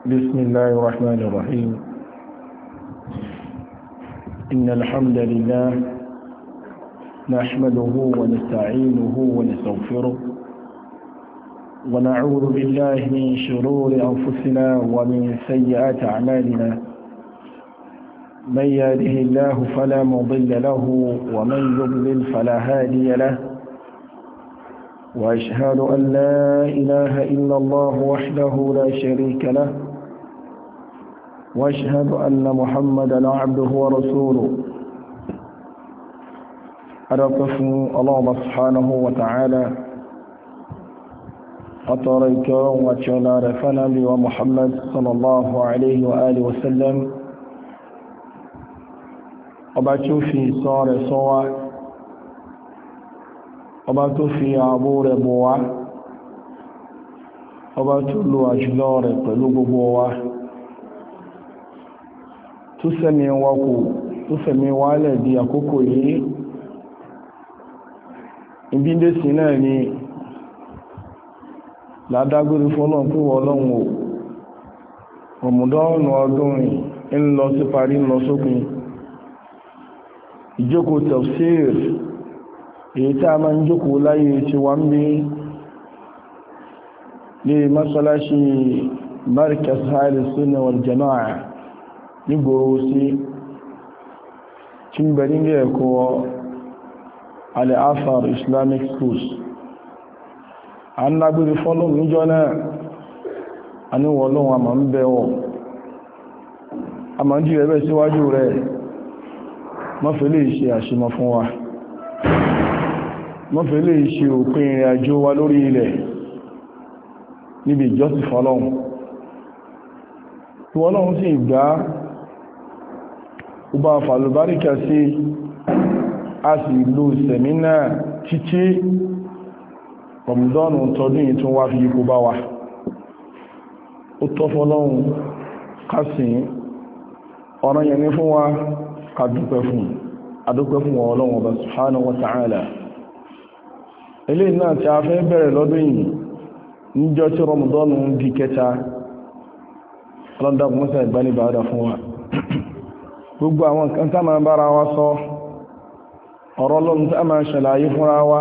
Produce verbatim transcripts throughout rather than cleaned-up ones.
بسم الله الرحمن الرحيم. إن الحمد لله نحمده ونستعينه ونستغفره ونعوذ بالله من شرور أنفسنا ومن سيئات أعمالنا. من يهده الله فلا مضل له ومن يضلل فلا هادي له. وأشهد أن لا إله إلا الله وحده لا شريك له. وأشهد أن محمدا عبده ورسوله. أرقف الله سبحانه وتعالى أطريك وشنا رفنا بمحمد صلى الله عليه وآله وسلم أبتو في صار صوى أبتو في عبور بوا أبتو لو أجلار قلوب بوا تسمي وكو تسمي والدي أكوكو يي ìbíndé sí náà ni ládágbére fọ́nà pé Ọlọ́run ò Ramadan ọdún rìn ń lọ sí parí ń lọ sópin. Ìjókòó tafsir èyí tí a máa ń jókòó láyé tí wá ń bí ní mọ́sálásí Markaz Ahlus Sunnah wal Jama'ah nígboro sí tí ń bẹ nílé ẹ̀kọ́ Al-Afar Islamic Schools. A ń lágbére fọ́lọ́ níjọ́ náà, a ní wọ́n lọ́wọ́ a máa ń bẹ̀wọ̀, a máa ń jí ẹ̀bẹ̀ síwájú rẹ̀, mọ́fẹ́ lè ṣe àṣìmọ̀ fún wa, mọ́fẹ́ lè ṣe òpin ìrìn àjò wa lórí ilẹ̀ níbi ìjọsìn fọ́lọ́hun. Tí Ọlọ́run sì gbà ó bá fàlùbáríkà sí, a sì lò sẹ̀mínà títí Ramadan tọdún yìí tún wá fi yípo bá wa. Ó tọ́ fọ́lọ́hun kásìn ọ̀rọ̀ yẹn ní fún wa ká dúpẹ́ fún adúpẹ́ fún Ọlọ́run Ọba subhanahu wa ta'ala. Eléyìí náà tí a fẹ́ bẹ̀rẹ̀ lọ́dún yìí níjọ́ tí Ramadan di kẹta, ọlọ́dàkùn mọ́sá ìgbánibàádà fún wa. Gbogbo àwọn kan tá máa bára wa sọ ọ̀rọ̀ Ọlọ́run tá máa ṣàlàyé fúnra wa,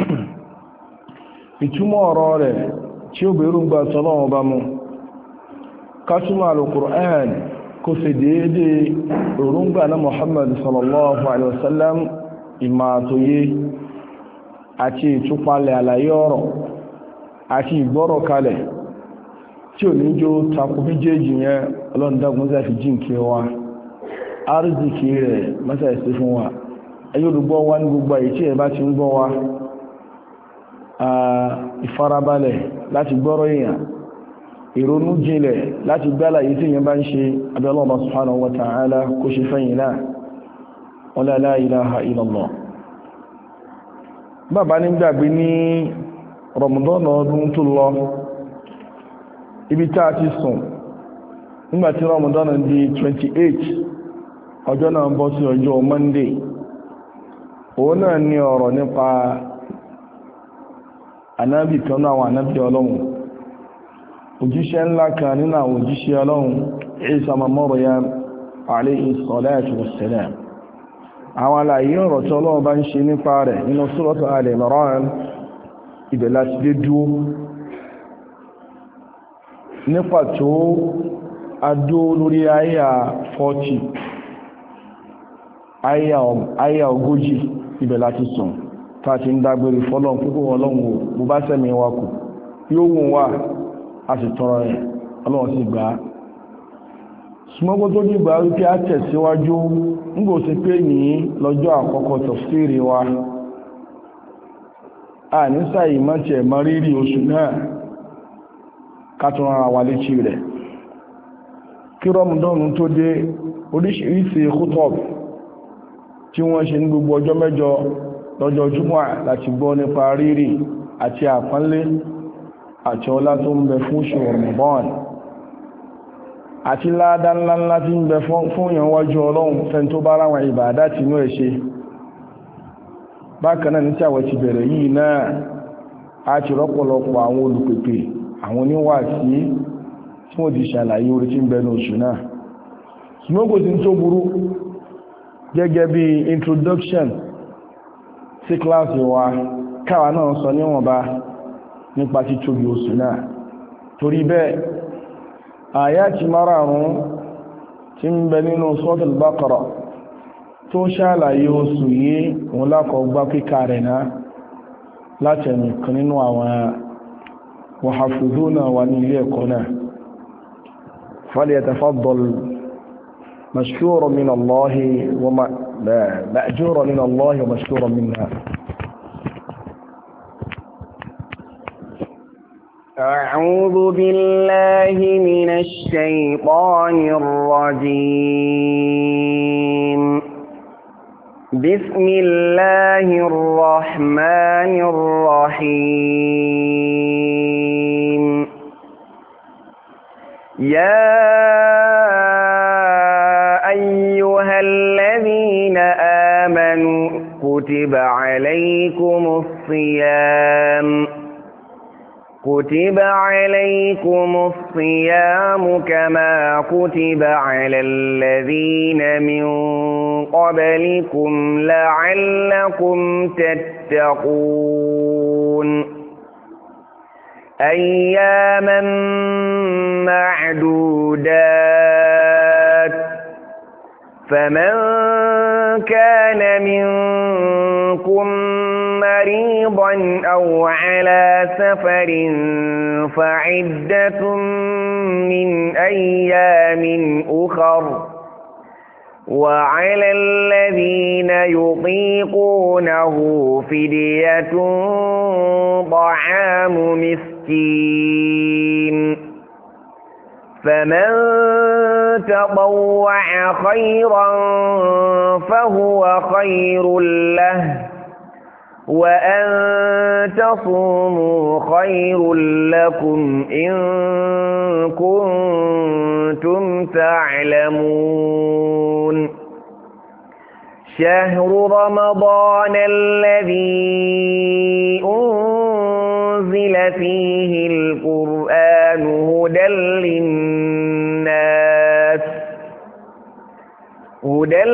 ìtumọ̀ ọ̀rọ̀ rẹ̀ tí ó bẹ̀rù ń gbà tọ́lọ́wọ́ bá mú kátúmọ̀ al-Qur'an kó sì déédé òrùngbà na Muhammad sallallahu alaihi wasallam ìmà àtòyé àti ìtúpalẹ̀ àlàyé ọ̀rọ̀ àti ìgbọ́rọ̀ kalẹ̀ tí ò ní jó takò méjèèjì yẹn. Ọlọ́run dákun mọ́sá fi jíǹkí wa, arziki rẹ̀ mọ́sá ìsí fún wa. Ẹyọ́ olùgbọ́ wa ní gbogbo àyè tí ẹ bá ti ń gbọ́ wa, ìfarabalẹ̀ láti gbọ́rọ̀ èèyàn, ìrònú jinlẹ̀ láti gbálà yìí tí yẹn bá ń ṣe abẹ́ Allah subhanahu wa ta'ala kó ṣe fẹ́yìn náà. Wala la ilaha illallah. Bàbá ní gbàgbé ní Ramadan ọdún tó lọ, ibi tá a ti sùn nígbàtí Ramadan di twenty-eight, ọjọ́ náà bọ́ sí ọjọ́ Monday. Òun náà ní ọ̀rọ̀ nípa ànábì kan náà àwọn ànábì Ọlọ́run, òjíṣẹ́ ńlá kan nínú àwọn òjíṣẹ́ Ọlọ́run, Isa ọmọ Maryam alayhi salatu wassalam. Àwọn àlàyé ọ̀rọ̀ tí Ọlọ́run bá ń ṣe nípa rẹ̀ nínú Suratu Al-Imran, ibẹ̀ láti dé dúó. Nípa tó adó lórí àyà forty, àyà ogójì, ibẹ̀ láti sùn tàti ń dágbére fọ́lọ́n púpọ̀ Ọlọ́run ò bó bá sẹ́mi wa kù yóò wùn wá, a sì tọrọ ẹ̀, Ọlọ́run sì gbà á. Ṣùgbọ́n tó dìgbà wípé a tẹ̀síwájú nígbò sí pé ní lọ́jọ́ àkọ́kọ́ tafsiri wa, a ní sáyì mọ́tẹ̀ mọ́rírì oṣù náà kátún ara wa létí rẹ̀. Kí Ramadan tó dé, oríṣiríṣi khutub tí wọ́n ṣe ní gbogbo ọjọ́ mẹ́jọ lọ́jọ́ Jímọ̀ láti gbọ́ nípa rírì àti àpọ́nlé àti ọlá tó ń bẹ fún oṣù Ramadan àti ládá ńláńlá tí ń bẹ fún ìyànwájú Ọlọ́run fẹ́ tó bá ráwọn ìbàdá tí inú ẹ̀ ṣe. Bákan náà ní tí àwẹ̀ ti bẹ̀rẹ̀ yìí náà a ti rọ́pọ̀lọpọ̀ àwọn olùpèpè àwọn oníwàásí tí wọ́n ti ṣàlàyé orí tí ń bẹ ní oṣù náà. Smogo ti ń tó burú gẹ́gẹ́ bí introduction sí kíláàsì wa káwa náà sọ níwọ̀nba nípa títóbi oṣù náà. Torí bẹ́ẹ̀ àyátì márààrún tí ń bẹ nínú Suratul Baqara tó ṣàlàyé oṣù yìí òun lákọ̀ọ́ gbá kíkà rẹ̀ náà láti ẹnu kan nínú àwọn wàhàfùdúnà wà ní ilé ẹ̀kọ́ náà. فليتفضل مشكورا من الله ومأجورا من الله ومشكورا منا. أعوذ بالله من الشيطان الرجيم. بسم الله الرحمن الرحيم. يا أيها الذين آمنوا كتب عليكم الصيام كتب عليكم الصيام كما كتب على الذين من قبلكم لعلكم تتقون. أياما معدودات. فمن كان منكم مريضا أو على سفر فعدة من أيام أخر. وعلى الذين يطيقونه فدية طعام مسكين. فمن تطوع خيرا فهو خير له وأن تصوموا خير لكم إن كنتم تعلمون. شهر رمضان الذي أنزل فيه القرآن هدى للناس هدى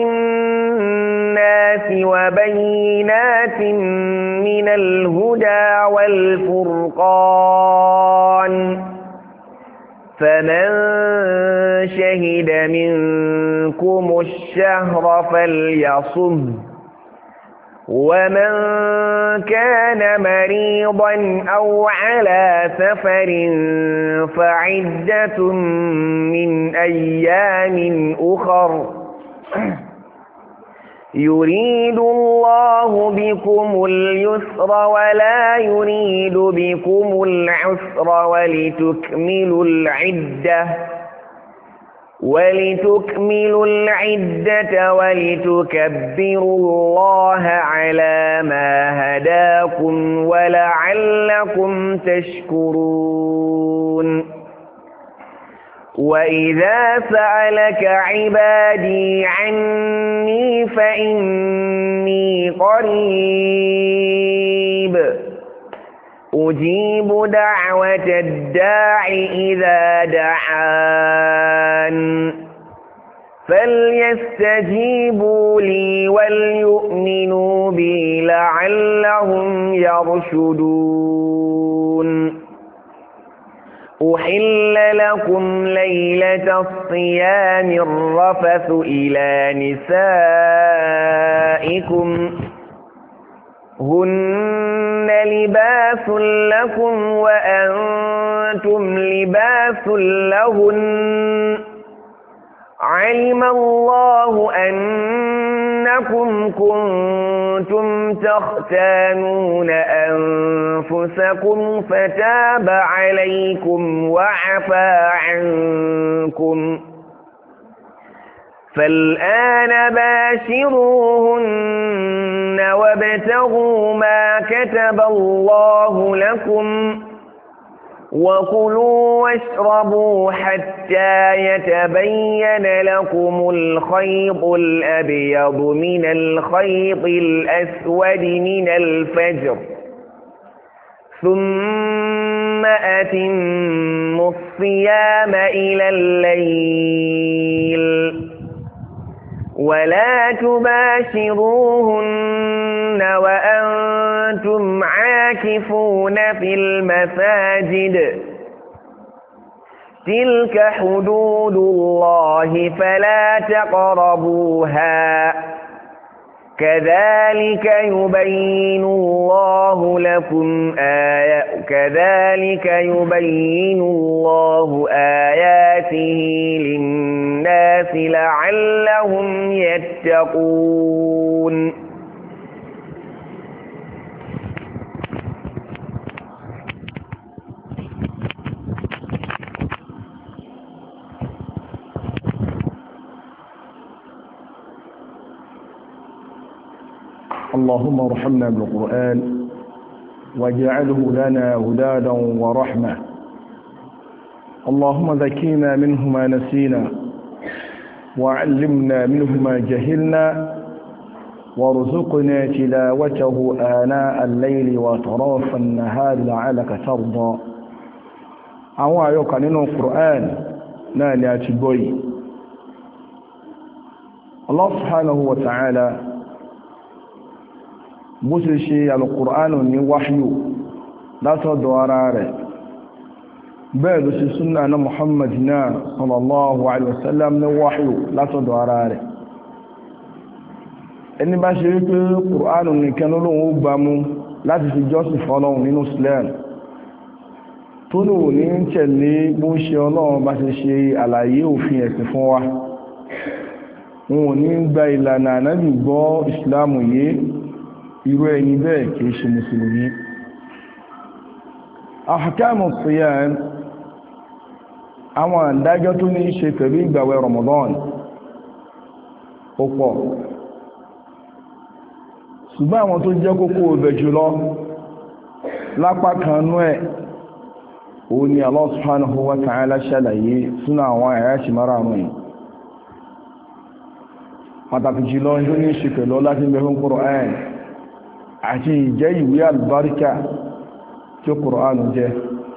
للناس وبينات من الهدى والفرقان. فمن شهد منكم الشهر فليصم. ومن كان مريضا أو على سفر فعدة من أيام أخر. يريد الله بكم اليسر ولا يريد بكم العسر ولتكملوا العدة ولتكملوا العدة ولتكبروا الله على ما هداكم ولعلكم تشكرون. وإذا سألك عبادي عني فإني قريب أجيب دعوة الداع إذا دعان فليستجيبوا لي وليؤمنوا بي لعلهم يرشدون. أحل لكم ليلة الصيام الرفث إلى نسائكم هن لباس لكم وأنتم لباس لهن. علم الله أنكم كنتم تختانون أنفسكم فتاب عليكم وعفى عنكم فالآن باشروهن وابتغوا ما كتب الله لكم وكلوا واشربوا حتى يتبين لكم الخيط الأبيض من الخيط الأسود من الفجر ثم أتموا وأتموا الصيام إلى الليل ولا تباشروهن وأنتم عاكفون في المساجد تلك حدود الله فلا تقربوها كذلك يبين الله لكم آيات كذلك يبين الله آياته للناس لعلهم يتقون. اللهم ارحمنا بالقرآن واجعله لنا هدادا ورحمة. اللهم ذكينا منه ما نسينا وعلمنا منه ما جهلنا وارزقنا تلاوته آناء الليل وأطراف النهار لعلك ترضى. àwọn àyọkà nínú Qur'an náà ni a ti gbọ́ yìí. Allah subhanahu wa ta'ala bó ṣe ṣe alùkùránù ní wáhíyù látọ̀dọ̀ ara rẹ̀ bẹ́ẹ̀ ló ṣe súnnà na Muhammad náà sallallahu alaihi wasallam ní wáhíyù látọ̀dọ̀ ara rẹ̀. ẹni bá ṣe wípé kùránù nìkan lóhun ó gbá mú láti fi jọ́sìn fọ́lọ́hun nínú Islam tó ní ò ní tẹ̀lé bó ń ṣe Ọlọ́run bá ṣe ṣe àlàyé òfin ẹ̀sìn fún wa, wọn ò ní gba ìlànà ànábì gbọ́ ìsìlámù yìí, irú ẹni bẹ́ẹ̀ kìí ṣe mùsùlùmí. ahkamu siyam, àwọn àdájọ́ tó ní ṣe pẹ̀lú ìgbàwẹ̀ Ramadan ó pọ̀, ṣùgbọ́n àwọn tó jẹ́ kókó ibẹ̀ jùlọ lápá kan nú ẹ̀ ó ní Allah subhanahu wa ta'ala ṣàlàyé sínú àwọn àyàṣì márààrún yìí. pàtàkì jùlọ tó ní ṣe pẹ̀lú láti bẹ̀rún Qur'an àti ìjẹ́ ìwé àlùbáríkà tí Qur'an jẹ́.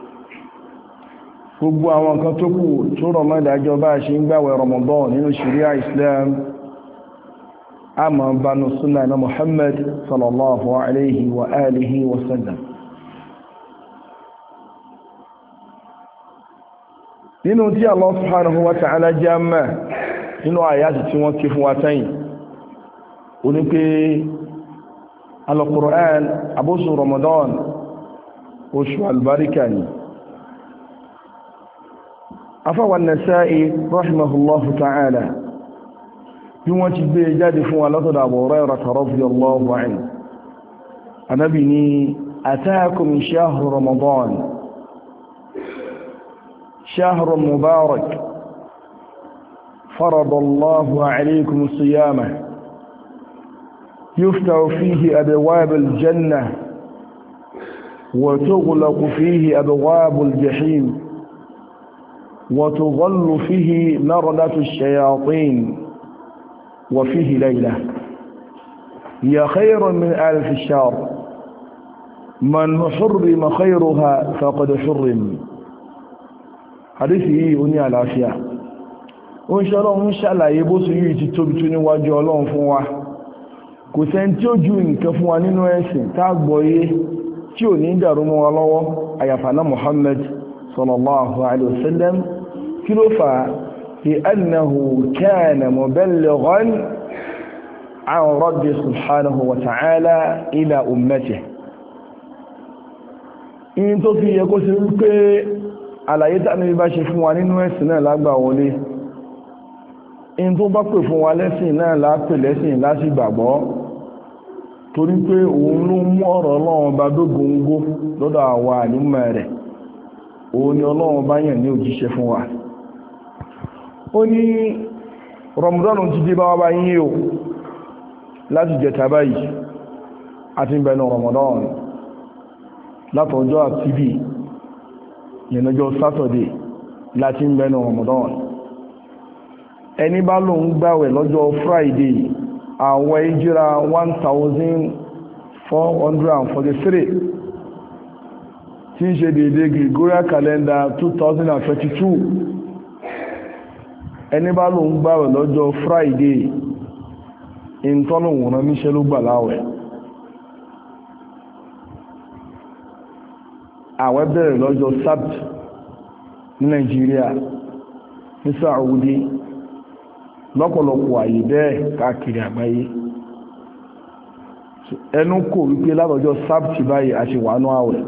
gbogbo àwọn kan tó kù tó rọ̀ mọ́ ìdájọ́ bá ṣe ń gbàwẹ̀ Ramadan nínú sharia Islam a máa bánu súnà na Muhammad sallallahu alaihi wa alihi wa sallam. nínú tí Allah subhanahu wa ta'ala jámà nínú àyàtì tí wọ́n ké fún wa tẹ́yìn ó ní pé al-Qur'an abóṣù Ramadan oṣù albarika ni. afáwà Nasa'i rahimahullahu ta'ala bí wọ́n ti gbé jáde fún wa látọ̀dọ̀ Abu Hurairah radiyallahu anhu, Ànábì ní ataakum shahru Ramadan شهر مبارك فرض الله عليكم صيامه يفتح فيه أبواب الجنة وتغلق فيه أبواب الجحيم وتظل فيه مردة الشياطين وفيه ليلة هي خير من ألف الشهر من حرم خيرها فقد حرم. Àdísì yìí ó ní àlàáfíà. Ó ń ṣe Ọlọ́run ń ṣàlàyé bó sì yìí ti tóbi tó níwájú Ọlọ́run fún wa. Kò sẹ́ni tí ó ju nǹkan fún wa nínú ẹ̀sìn tágbọ́yé tí ò ní dàrú mọ́ wa lọ́wọ́ àyàfàná Muhammad sallallahu alaihi wasallam. Kí ló fà á? Li annahu kana muballighan an Rabbi subhanahu wa ta'ala ila ummatihi. In tó fi yẹ kó sí wípé àlàyé tàbí bá ṣe fún wa nínú ẹ̀sìn náà lágbà wọlé, in tó bá pè fún wa lẹ́sìn náà lápè lẹ́sìn láti gbàgbọ́, torí pé òun ló mú ọ̀rọ̀ Ọlọ́run bá dógóngó lọ́dọ̀ àwa àlùmọ̀ rẹ̀, òun ni Ọlọ́run bá yàn ní òjíṣẹ́ fún wa. ó ní Ramadan ti dé bá wá bá yín o láti jẹta báyìí àti ìbẹ̀nù Ramadan látọjọ́ àti bíi yẹnàjọ́ Saturday láti ń bẹnu Ramadan. ẹni bá ló ń gbàwẹ̀ lọ́jọ́ Friday àwẹ̀ ìjírà one thousand four hundred forty-three tí ń ṣe dédé Gregorian calendar two thousand twenty-two ẹni bá ló ń gbààwẹ̀ lọ́jọ́ Friday ìntọ́nù wọ̀nà níṣẹ́ ló gbà láwẹ̀ àwẹ̀ bẹ̀rẹ̀ lọ́jọ́ Sabt ní Nàìjíríà ní Saudi lọ́pọ̀lọpọ̀ àyè bẹ́ẹ̀ káàkiri àgbáyé ẹnu kò wípé látọjọ́ Sabt báyìí àti wàánú àwẹ̀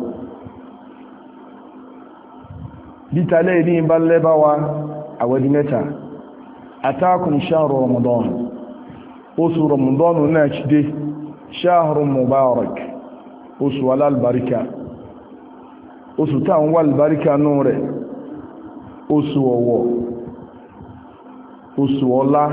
bítalẹ̀ ní ìbá lẹ́bá wa àwẹ̀dí mẹ́ta atákùn ṣáàrù Ramadan oṣù Ramadan náà ti dé ṣáàrù Mubarak oṣù alálùbáríkà oṣù táwọn wà alùbáríkà nù rẹ̀ oṣù ọ̀wọ̀ oṣù ọlá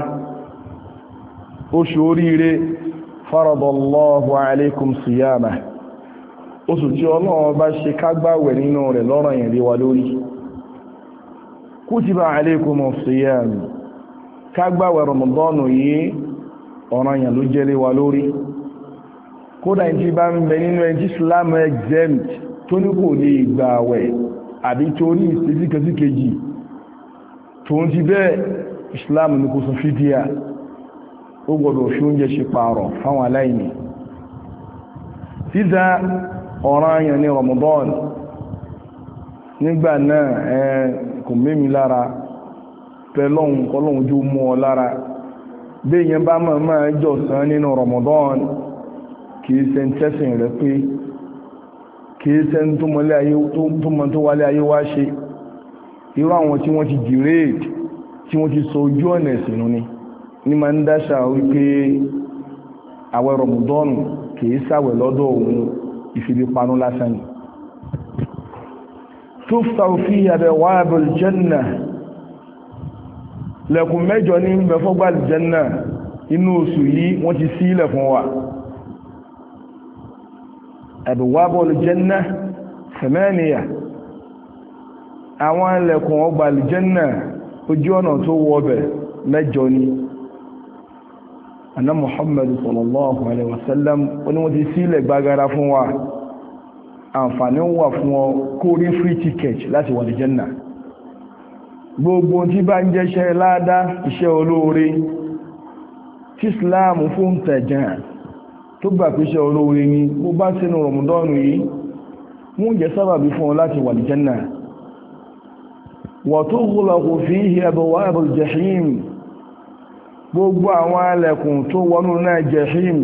oṣù oríire faradallahu alaikum siyama oṣù tí Ọlọ́run bá ṣe kágbàwẹ̀ nínú rẹ̀ lọ́rọ̀ yẹn lé wa lórí kutiba alaikum siyam kágbàwẹ̀ Ramadanu yìí ọ̀rọ̀ yẹn ló jẹ́ lé wa lórí kódà tí bá ń bẹ nínú ẹjí Islam exempt tó ní kò lè gbàwẹ̀ àbí tó ní ìsìnkẹ́síkejì tó ń ti bẹ́ẹ̀ Islam ní kò sọ fídíà ó gbọdọ̀ fi oúnjẹ ṣe pààrọ̀ fáwọn aláìní sídá ọ̀ranyàn ní Ramadan nígbà náà ẹ kò mẹ́mi lára pẹ̀lọ́hun kọlọ́hun jú mú ọ lára bí yẹn bá mọ̀ máa jọ̀sán nínú Ramadan kìí ṣe ń tẹ́sìn rẹ̀ pé kìí ṣe ń tó mọ́ tó wálé ayé wá ṣe irú àwọn tí wọ́n ti dìrèd tí wọ́n ti sọ ojú ọ̀nà ìsìnú ni ní ma ń dáṣà wípé àwẹ̀ Ramadan kìí ṣàwẹ̀ lọ́dọ̀ òun ìfìdípanú lásán ni tuftahu fiha abwabul janna lẹ́kùn mẹ́jọ ní mẹ́fọ́gbà aljanna inú oṣù yìí wọ́n ti sílẹ̀ fún wa abwabul janna thamaniya àwọn lẹ́kùn ọgbà aljanna ojú ọ̀nà tó wọ́bẹ̀ mẹ́jọ ni anna Muhammad sallallahu alaihi wasallam wani wọ́n ti sílẹ̀ gbagara fún wa àǹfààní wà fún ọ kó rí free ticket láti wà ní Janna gbogbo tí bá ń jẹ́ṣẹ́ ládá iṣẹ́ olóore tí Islam fún tẹ̀jẹ̀ tó gbà pé iṣẹ́ olóore ni bó bá sínú Ramadan yìí mú jẹ́ sábàbí fún ọ láti wà ní Janna wa tughlaqu fihi abwabul jahim gbogbo àwọn alẹ́kùn tó wọnú náà jahim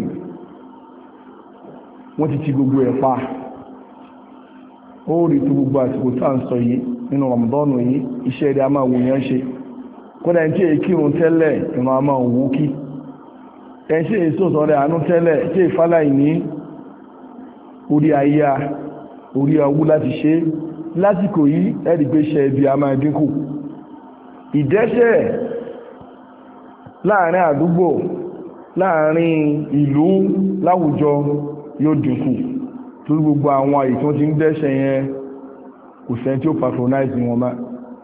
wọ́n ti ti gbogbo ẹ̀ pa ó rí tó gbogbo àsìkò tá ń sọ yìí nínú Ramadanu yìí iṣẹ́ rẹ̀ a máa wù yán ṣe kódà tí èyí kírun tẹ́lẹ̀ ìrun a máa wù kí ẹ̀ṣẹ́ ìsòsàn rẹ̀ àánú tẹ́lẹ̀ tí ìfàlàyé ní orí ayá orí awú láti ṣe lásìkò yìí ẹ̀rì pé ṣe ibi a máa dínkù ìdẹ́ṣẹ̀ láàrin àdúgbò láàrin ìlú láwùjọ yóò dínkù tó gbogbo àwọn àyè tí wọ́n ti ń dẹ́ṣẹ̀ yẹn kò sẹ́ni tí ó patronize wọn má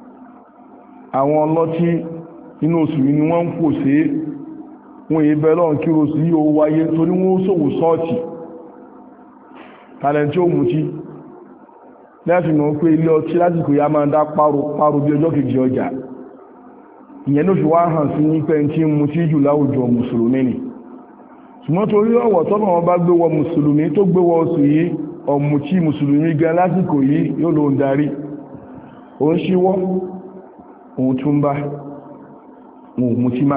àwọn ọlọ́tí inú oṣù yìí ni wọ́n ń pò sí wọ́n èyí bẹ́ẹ̀ lọ́n kí oṣù yìí ó wáyé torí wọ́n ṣòwò sọ́ọ̀tì talent tí ó mú tí lẹ́fì mọ̀ pé ilé ọtí lásìkò yá máa dá páro bí ọjọ́ kejì ọjà ìyẹn ló fi wá hàn sí ní pé tí mú tí jù láwùjọ mùsùlùmí ni ṣùgbọ́n torí ọ̀wọ̀ tọ́nà wọn bá gbé wọ mùsùlùmí tó gbé wọ oṣù yìí ọmù tí mùsùlùmí gan lásìkò yìí yóò ló ń darí òun ṣíwọ́ òun tún bá òun mú tí má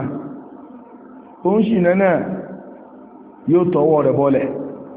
òun ṣì náà yóò tọwọ́ rẹ̀ bọ́lẹ̀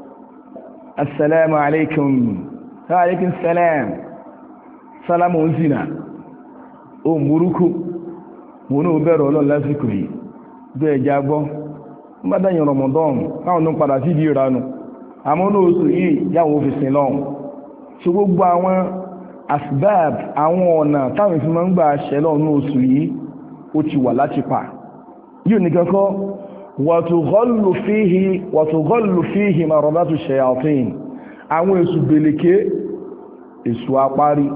assalamu alaikum wa alaikum salam salamu ń zina òun burúkú mo ní bẹ̀rẹ̀ ọlọ́run lásìkò yìí bẹ́ẹ̀ jágbọ́ bá dáyìn Ramadan káwọn tó padà sí ìdí ìranù àmọ́ ní oṣù yìí yàwó òfìsìn lọ́hùn ṣe gbogbo àwọn asbab àwọn ọ̀nà táwọn ìfẹ́ máa ń gbà ṣẹlọ́ ní oṣù yìí ó ti wà láti pa yóò ní kẹ́kọ́ wàtúgọ́lù fíhì wàtúgọ́lù fíhì maradatu shayatin àwọn èṣù gbèlèké èṣù apárí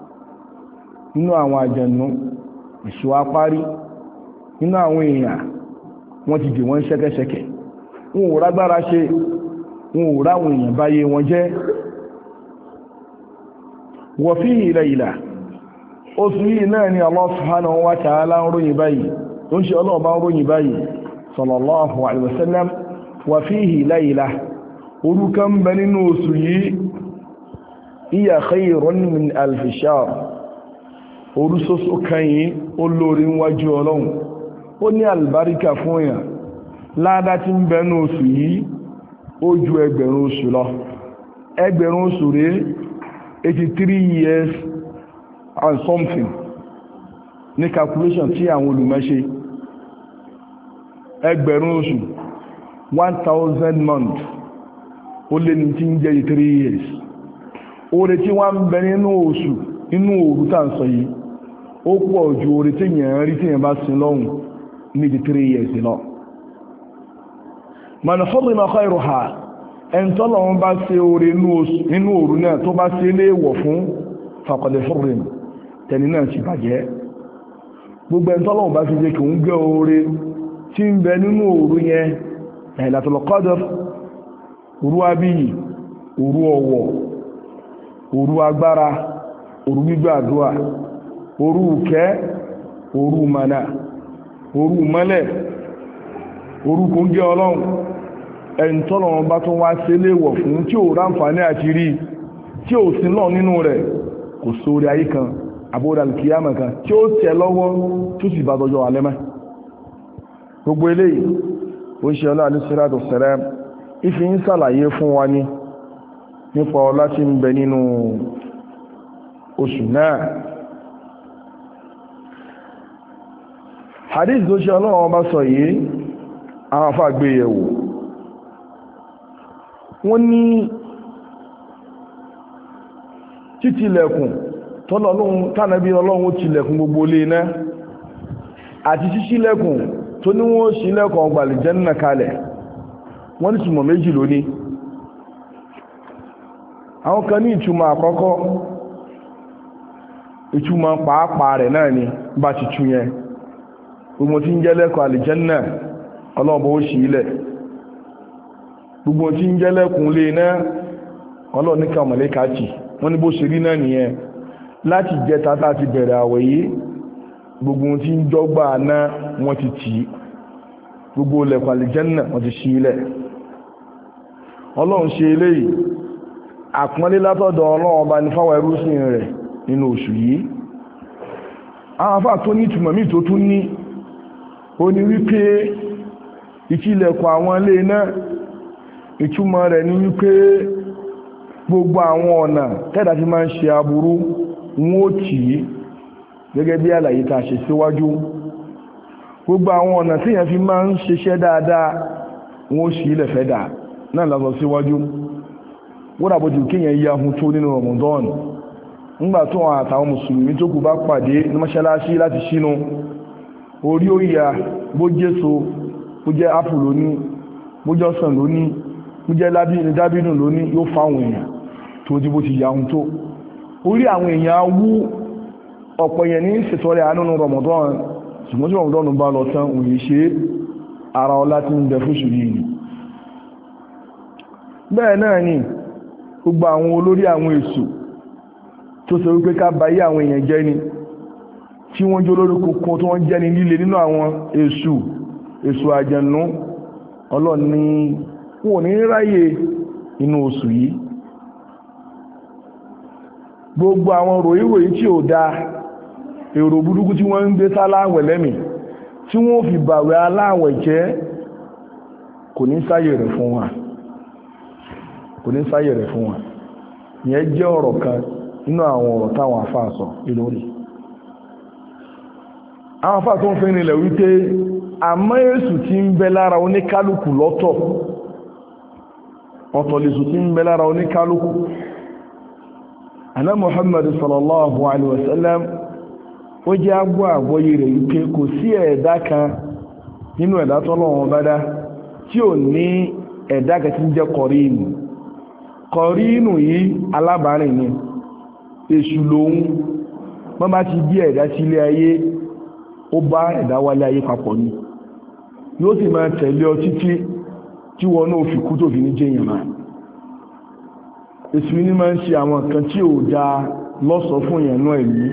nínú àwọn àjẹ̀nú èṣù apárí nínú àwọn èèyàn wọ́n ti dì wọ́n ṣẹ́kẹ́ṣẹkẹ̀ wọn ò rágbára ṣe wọn ò ráwọn èèyàn báyé wọn jẹ́ wa fihi layla oṣù yìí náà ni Allah subhanahu wa ta'ala ń ròyìn báyìí tó ń ṣe ọlọ́ọ̀bá ń ròyìn báyìí sallallahu alaihi wasallam wa fihi layla orúkọ ń bẹ nínú oṣù yìí iya khayrun min alfi shahr orúsọ́sọ́ kan yìí olórin wájú ọlọ́run ó ní albarika fún èèyàn ládá tí ń bẹ nínú oṣù yìí ó ju ẹgbẹ̀rún oṣù lọ ẹgbẹ̀rún oṣù rẹ̀ eighty-three years and something ní calculation tí àwọn olùmọ́ṣe ẹgbẹ̀rún oṣù one thousand months ó lé ní tí ń jẹ́ eighty-three years oore tí wọ́n ń bẹ nínú oṣù inú òru tá ń sọ yìí ó pọ̀ ju oore tí yẹn rí tí yẹn bá sin lọ́hùn ní eighty-three years lọ man hurrima khayruha ẹn tọ́lọ̀ wọn bá ṣe oore nínú òru náà tó bá ṣe léèwọ̀ fún faqad hurrima tẹni náà ti bàjẹ́ gbogbo ẹn tọ́lọ̀ wọn bá fi jẹ́ kí ń gẹ́ oore tí ń bẹ nínú òru yẹn Laylatul Qadr òru abíyì òru ọ̀wọ̀ òru agbára òru gbígbàdúà òru ìkẹ́ òru mànà òru mọ́lẹ̀ òru kò ń gẹ́ ọlọ́run ẹni tọ́lọ̀ wọn bá tún wá sí léèwọ̀ fún tí ò ráǹfààní àti rí tí ò sí lọ nínú rẹ̀ kò sórí ayé kan àbúrò alìkìyàmà kan tí ó tẹ̀ lọ́wọ́ tó sì bá dọjọ́ alẹ́mẹ́ gbogbo eléyìí ó ṣe ọlá alìsírádù sẹ́rẹ́ ìfi ń sàlàyé fún wa ní nípa ọlá tí ń bẹ nínú oṣù náà hadith tó ṣe ọlọ́wọ́ bá sọ yìí àwọn afá gbé yẹ̀wò wọ́n ní títílẹ̀kùn tánàbí ọlọ́run ó tilẹ̀kùn gbogbo ilé iná àti ṣíṣílẹ̀kùn tó ní wọ́n ṣílẹ̀kùn ọgbà àlìjẹ́nnà kalẹ̀ wọ́n ní ìtumọ̀ méjì lóní àwọn kan ní ìtumọ̀ àkọ́kọ́ ìtumọ̀ pàápàá rẹ̀ náà ni bá ti tú yẹn gbogbo tí ń jẹ́ lẹ́kùn àlìjẹ́nnà ọlọ́ọ̀bọ̀ ó ṣí ilẹ̀ gbogbo tí ń jẹ́ lẹ́kùn lé náà ọlọ́ọ̀ ní kàmọ̀lẹ́kà tì wọ́n ní bó ṣe rí náà nìyẹn láti jẹ́ tátà ti bẹ̀rẹ̀ àwẹ̀ yìí gbogbo tí ń jọgbà náà wọ́n ti tì gbogbo lẹ́kùn àlìjẹ́nnà wọ́n ti ṣí ilẹ̀ ọlọ́run ṣe eléyìí àpọ́nlé látọ̀dọ̀ ọlọ́run ọba ní fáwọn ẹrúsìn rẹ̀ nínú oṣù yìí àwọn afá tó ní ìtumọ̀ míì tó tún ní ó ní wípé ìtìlẹ̀kùn àwọn ilé náà ìtumọ̀ rẹ̀ ní wípé gbogbo àwọn ọ̀nà tẹ́dà fi máa ń ṣe aburú wọn ó tì í gẹ́gẹ́ bí àlàyé tá a ṣe síwájú gbogbo àwọn ọ̀nà tí èèyàn fi máa ń ṣiṣẹ́ dáadáa wọn ó ṣí ilẹ̀ fẹ́ dà náà lọ́sọ síwájú wọ́n dàbójú kéèyàn yí ahun tó nínú Ramadan ńgbà tó àwọn àtàwọn mùsùlùmí tó kù bá pàdé ní mọ́ṣáláṣí láti ṣínú orí ó yà bó jésò bó jẹ́ apple lóní bó jẹ́ ọsàn lóní bó jẹ́ dábínù lóní yóò fáwọn èèyàn tó dí bó ti yà ahun tó orí àwọn èèyàn wú ọ̀pọ̀ èèyàn ní ṣètọrẹ àánú Ramadan ṣùgbọ́n tí Ramadan bá lọ tán òye ṣe ara ọlá tí ń bẹ fún ṣùgbọ́n yìí bẹ́ẹ̀ náà ni gbogbo àwọn olórí àwọn èṣù tó sọ wípé ká báyé àwọn èèyàn jẹ́ ni tí wọ́n jẹ́ olórí kòkó tó wọ́n jẹ́ ni líle nínú àwọn èṣù èṣù àjẹ̀nú ọlọ́ni wọn ò ní ráyè inú oṣù yìí gbogbo àwọn ròyìnròyìn tí ò dáa èrò burúkú tí wọ́n ń gbé sáláwẹ̀ lẹ́mì tí wọ́n fi bàwẹ̀ aláwẹ̀ jẹ́ kò ní sáyè rẹ̀ fún wa kò ní sáyè rẹ̀ fún wa ìyẹn jẹ́ ọ̀rọ̀ kan nínú àwọn ọ̀rọ̀ táwọn àfáà sọ lórí àwọn àfáà tó ń fi nílẹ̀ wípé àmọ́ èsù tí ń bẹ lára oníkálukú lọ́tọ̀ ọ̀tọ̀ lèsù tí ń bẹ lára oníkálukú àná Muhammad sallallahu alaihi wasallam ó jẹ́ agbó àgbọ́yé rẹ̀ wípé kò sí ẹ̀dá kan nínú ẹ̀dá tọ́lọ́run bá dá tí ò ní ẹ̀dá kan tí ń jẹ́ kọ̀rínù kọ̀rínù yìí alábàárìn ni èṣù lòun wọ́n bá ti bí ẹ̀dá sí ilé ayé ó bá ẹ̀dá wálé ayé papọ̀ ni yóò sì máa tẹ̀lé ọ títí tí wọn náà fi kú tó fi ní jẹ́yàn máa èṣù ní máa ń ṣe àwọn nǹkan tí ò dáa lọ́sọ̀ fún ìyẹnú ẹ̀mí.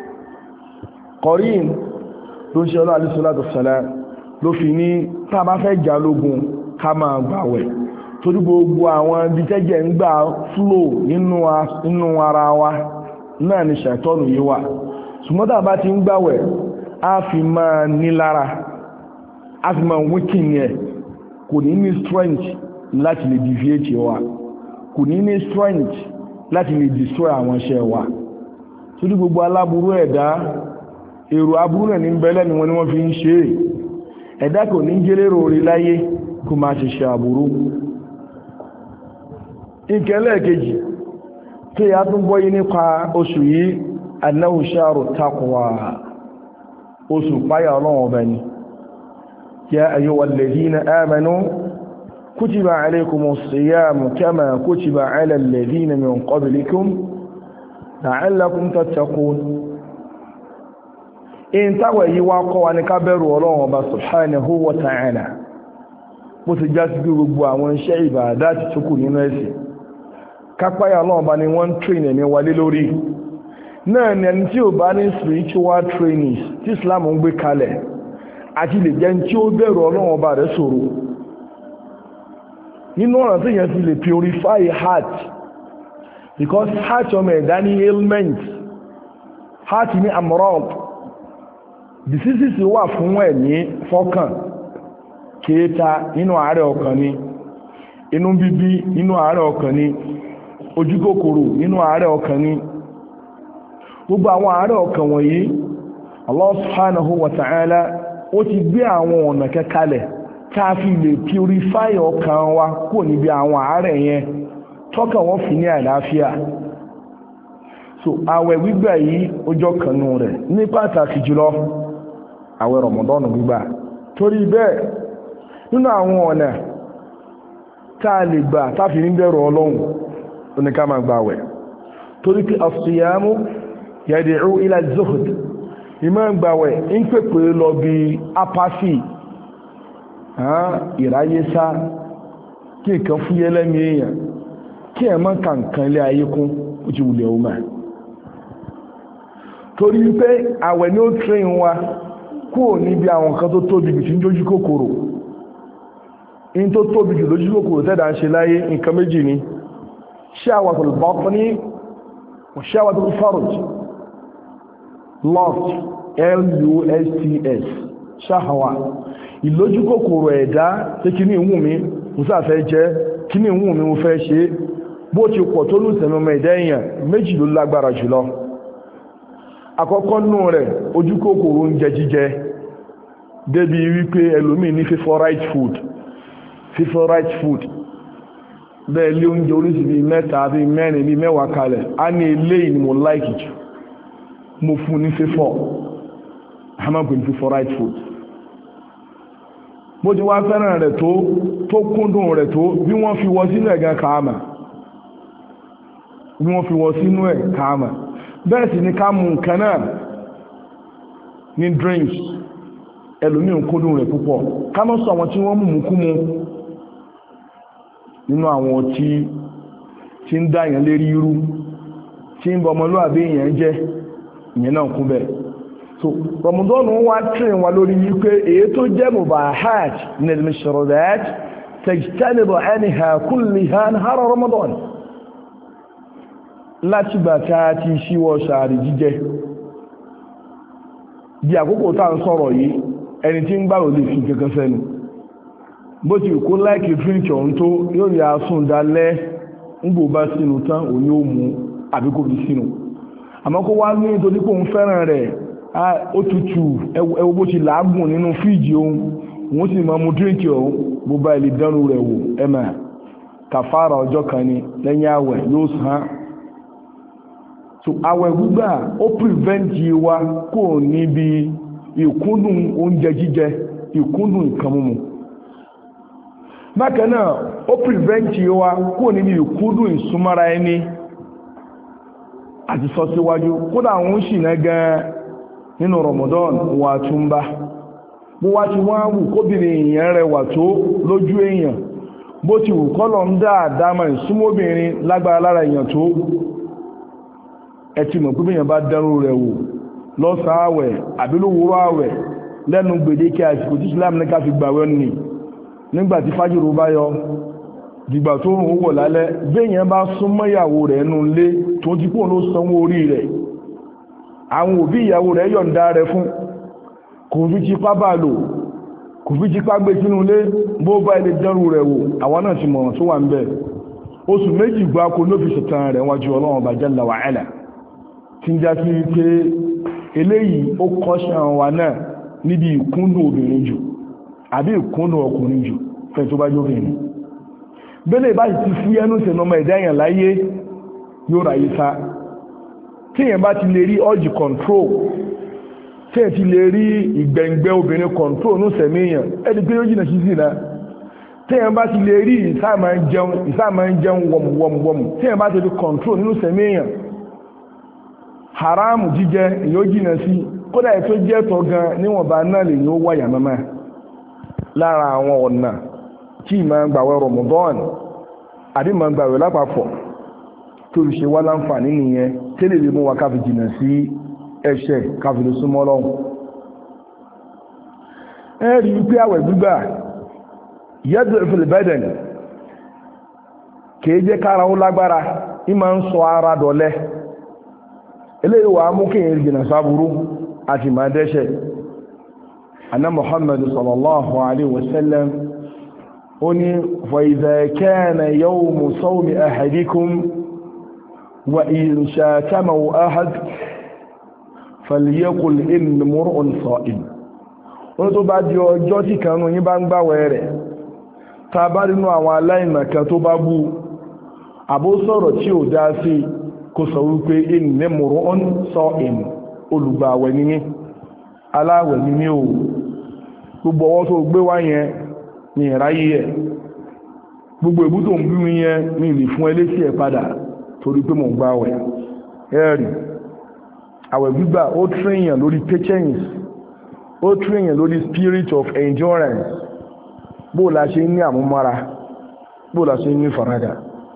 Qarin ló ṣe ọlọ́ alìsọ́látọ̀ sẹ́lá ló fi ní tá bá fẹ́ jà lógun ká máa gbàwẹ̀ torí gbogbo àwọn ibi tẹ́jẹ̀ ń gbà flow nínú ara wa náà ni ṣàìtọ́nù yìí wà. Ṣùgbọ́n tá bá ti ń gbàwẹ̀ á fi máa nílára, á fi máa weaken yẹ, kò ní ní strength láti lè deviate wa, kò ní ní strength láti lè destroy àwọn iṣẹ́ wa. Torí gbogbo aláburú ẹ̀dá èrò aburú rẹ̀ ní bẹ́lẹ̀ ni wọ́n ni wọ́n fi ń ṣe ẹ̀dá kò ní jẹ́lérò orí láyé kó máa ṣe ṣe àbúrú. ìkẹlẹ̀ kejì tí a tún gbọ́yí nípa oṣù yìí annahu shahru taqwa, oṣù páyà Ọlọ́run ọba ni. ya ayyuhal ladhina amanu kutiba alaykumus siyamu kama kutiba ala alladhina min qablikum la'allakum tattaqun. in táwẹ̀ yìí wá kọ́ wa ní ká bẹ̀rù Ọlọ́run ọba subhanahu wa ta'ala, bó ti já sí gbogbo àwọn iṣẹ́ ìbàdá ti tókù nínú ẹ̀sìn. kápáyà Ọlọ́run ọba ni wọ́n ń train ẹ̀mí wálé lórí náà ni ẹni tí ò bá ní spiritual trainings tí Islam ń gbé kalẹ̀ àti lè jẹ́ tí ó bẹ̀rù Ọlọ́run ọba rẹ̀ ṣòro. nínú ọ̀nà tí yẹn ti lè purify heart, because heart ọmọ ẹ̀dá ní ailment, heart ní amrad, diseases wà fún ẹ̀mí fọ́kàn, kéta nínú àárẹ̀ ọkàn ni, inú bíbí nínú àárẹ̀ ọkàn ni, ojúkòkòrò nínú àárẹ̀ ọkàn ni. gbogbo àwọn àárẹ̀ ọkàn wọ̀nyí Allah subhanahu wa ta'ala ó ti gbé àwọn ọ̀nà kẹkalẹ̀ ká fi lè purify ọkàn wa kò níbi àwọn àárẹ̀ yẹn tọ́kàn wọ́n fi ní àlàáfíà. so àwẹ̀ gbígbà yìí ọjọ́ kanú rẹ̀ ní pàtàkì jùlọ àwẹ̀ Ramadan gbígbà. torí bẹ́ẹ̀ nínú àwọn ọ̀nà tá a lè gbà táfi ní bẹ̀rù Ọlọ́run oníká máa gbà àwẹ̀, torí pé as-siyamu yad'u ila zuhd, ìmọ̀ gbàwẹ̀ ń pèpè lọ bí apathy, ìráyésá, kí nǹkan fúyẹ́ lẹ́mí èèyàn, kí ẹ mọ́ kàǹkan ilé ayé kún ó ti wùlẹ̀ ọmọ. torí pé àwẹ̀ ní ó train wa kúrò níbi àwọn nǹkan tó tóbi jù tí ń jójú kòkòrò. in tó tóbi jù lójú kòkòrò tẹ́dà ń ṣe láyé nǹkan méjì ni shahwatul batni wa shahwatul farj. lust, L U S T S, ṣáhàwà, ìlójú kòkòrò ẹ̀dá tí kí ní ìwú mi mo sáfẹ́ jẹ́, kí ní ìwú mi mo fẹ́ ṣe. bó ti pọ̀ tó ní ìsẹ̀mọ̀mọ̀ ẹ̀dá èèyàn méjì ló lágbára jùlọ. àkọ́kọ́ nù rẹ̀ ojú kòkòrò oúnjẹ jíjẹ, débi wípé ẹlòmíì ní favorite food favorite food bẹ́ẹ̀ lé oúnjẹ oríṣi bíi mẹ́ta bíi mẹ́rin bíi mẹ́wàá kalẹ̀ á ní eléyìí ni mo like jù, mo fún ní fífọ́, àmọ́ pẹ̀lú favorite food. bó ti wá fẹ́ràn rẹ̀ tó tó kúndùn rẹ̀ tó bí wọ́n fi wọ sínú ẹ̀gán kàámà bí wọ́n fi wọ sínú ẹ̀ kàámà. bẹ́ẹ̀ sì ni ká mú nǹkan náà ní drinks, ẹlòmíì kúndùn rẹ̀ púpọ̀. ká mọ́ sọ àwọn tí wọ́n mú mú kú mu nínú àwọn ọtí tí ń dá èèyàn lérí irú, tí ń bọ ọmọlúwàbí èèyàn jẹ́, ìyẹn náà kún bẹ́ẹ̀. so Ramadan wá tírìn wa lórí wípé èyí tó jẹ́ mubahat min al-mashrubat tajtanibu anha kulliha nahara Ramadan, láti gbà tí a ti ṣíwọ́ sàárì jíjẹ bí àkókò tá ń sọ̀rọ̀ yìí, ẹni tí ń gbàrò lè fi kankan sẹ́nu. bó ti kó láìkì drínkì ọ̀hún tó yóò rí asún dalẹ́ ń gbò bá sínú tán òní ó mú àbí kò fi sínú. àmọ́ kó wá ní nítorí pé òun fẹ́ràn rẹ̀ ó tutù, ẹwọ bó ti làágùn nínú fíìjì òun, òun sì máa mú drínkì ọ̀hún bó bá ilé dánú rẹ̀ wò ẹ̀mà kàfàrà ọjọ́ kan ni lẹ́yìn àwẹ̀ yóò sàn. so àwẹ̀ gbígbà ó prevent wa kò níbi ìkúndùn oúnjẹ jíjẹ, ìkúndùn nǹkan mímu. bákan náà ó prevent wa kò níbi ìkúndùn ìsúnmọ́ra ẹni àti sọ síwájú. kódà àwọn ń ṣìnà gan nínú Ramadan wà túnbá, bó wá ti wọ́n wù kóbìnrin èèyàn rẹ̀ wà tó lójú èèyàn, bó ti wù kọ́lọ̀ ń dá àdámà ìsúnmọ́bìnrin lágbára lára èèyàn tó, ẹ ti mọ̀ pé bí èèyàn bá dánrú rẹ̀ wò lọ́sàn-án àwẹ̀ àbí lówùúrọ̀ àwẹ̀ lẹ́nu gbèdéke àsìkò tí Islam ní ká fi gbàwẹ̀ nì nígbà tí fájìrò bá yọ dìgbà tó ń wọ̀ lálẹ́ béèyàn bá súnmọ́ ìyàwó rẹ̀ nù lé tó ti kó ló sanwó orí rẹ̀ àwọn òbí ìyàwó rẹ̀ yọ̀ǹda rẹ̀ fún kò fi tipá bá lò kò fi tipá gbé sínú ilé bó bá ilé dánrú rẹ̀ wò àwọn náà ti mọ̀ràn tó wà ń bẹ̀ oṣù méjì gbáko ló fi ṣètàn rẹ̀ wájú Ọlọ́run bá jalla wa ala tí ń já sí pé eléyìí ó kọ́ṣẹ́ wa náà níbi ìkúndùn obìnrin jù àbí ìkúndùn ọkùnrin jù fẹ́ tó bá jóbìnrin bẹ́lẹ̀ bá ti fi ẹnu sẹ̀nà ọmọ ẹ̀dá èèyàn láyé yóò ráyé sá tí èèyàn bá ti lè rí urge control tí èèyàn ti lè rí ìgbẹ̀ǹgbẹ́ obìnrin control ní sẹ̀mí èèyàn ẹni pé ó jìnà sí sí náà tí èèyàn bá ti lè rí ìsáàmà ń jẹun ìsáàmà ń jẹun wọ̀mùwọ̀mù tí èèyàn bá ti lè control nínú sẹ̀mí èèyàn haramu jíjẹ èèyàn ó jìnà sí kódà ètò jẹ́ tọ́ gan níwọ̀nba náà lè ní ó wáyà mọ́mọ́ lára àwọn ọ̀nà tí ìmọ̀ gbàwẹ̀ Ramadan àbí ìmọ̀ gbàwẹ̀ lápapọ̀ tó lè ṣe wá láǹfààní nìyẹn tẹ́lẹ̀ lè mú wa káfi jìnà sí ẹ̀ṣẹ̀ káfi lè súnmọ́ Ọlọ́run ẹ rí wípé àwẹ̀ gbígbà yad'u fil badan kìí jẹ́ kára ó lágbára ìmọ̀ ń sọ ara dọ̀lẹ eléyìí wà mú kí èyàn jìnà sáburú àti máa dẹ́ṣẹ̀ anna Muhammad sallallahu alaihi wasallam ó ní fa idha kana yawmu sawmi ahadikum wa in shatamahu ahad falyaqul inni mur'un sa'im ó tó bá di ọjọ́ tí kanú yín bá ń gbààwẹ̀ rẹ̀ tá bá nínú àwọn aláìmọ̀kan tó bá bú àbó sọ̀rọ̀ tí ò dá sí kó sọ wípé inni mur'un sa'im olùgbààwẹ̀ ni mí aláwẹ̀ ni mí o gbogbo ọwọ́ tó gbé wá yẹn ní ìráyé ẹ̀ gbogbo ìbú tó ń bí mi yẹn ní ìlì fún ẹlẹ́sì ẹ̀ padà torí pé mò ń gbààwẹ̀ ẹ̀rì àwẹ̀ gbígbà ó tírèyàn lórí patience ó tírèyàn lórí spirit of endurance bó la ṣe ní àmúmára bó la ṣe ní faradà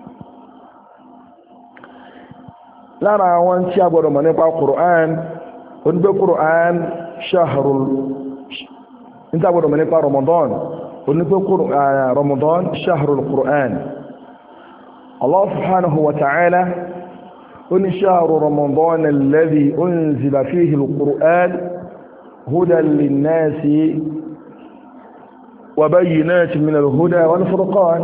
lára àwọn tí a gbọ́dọ̀ mọ̀ nípa Qur'an onígbé Qur'an shahrul níta gbọ́dọ̀ mọ̀ nípa Ramadan onígbé Ramadan shahrul Qur'an Allah subhanahu wa ta'ala oní shahru Ramadan alladhi unzila fihi al-Qur'an hudan lin-nasi wa bayyinatin min al-huda wal-furqan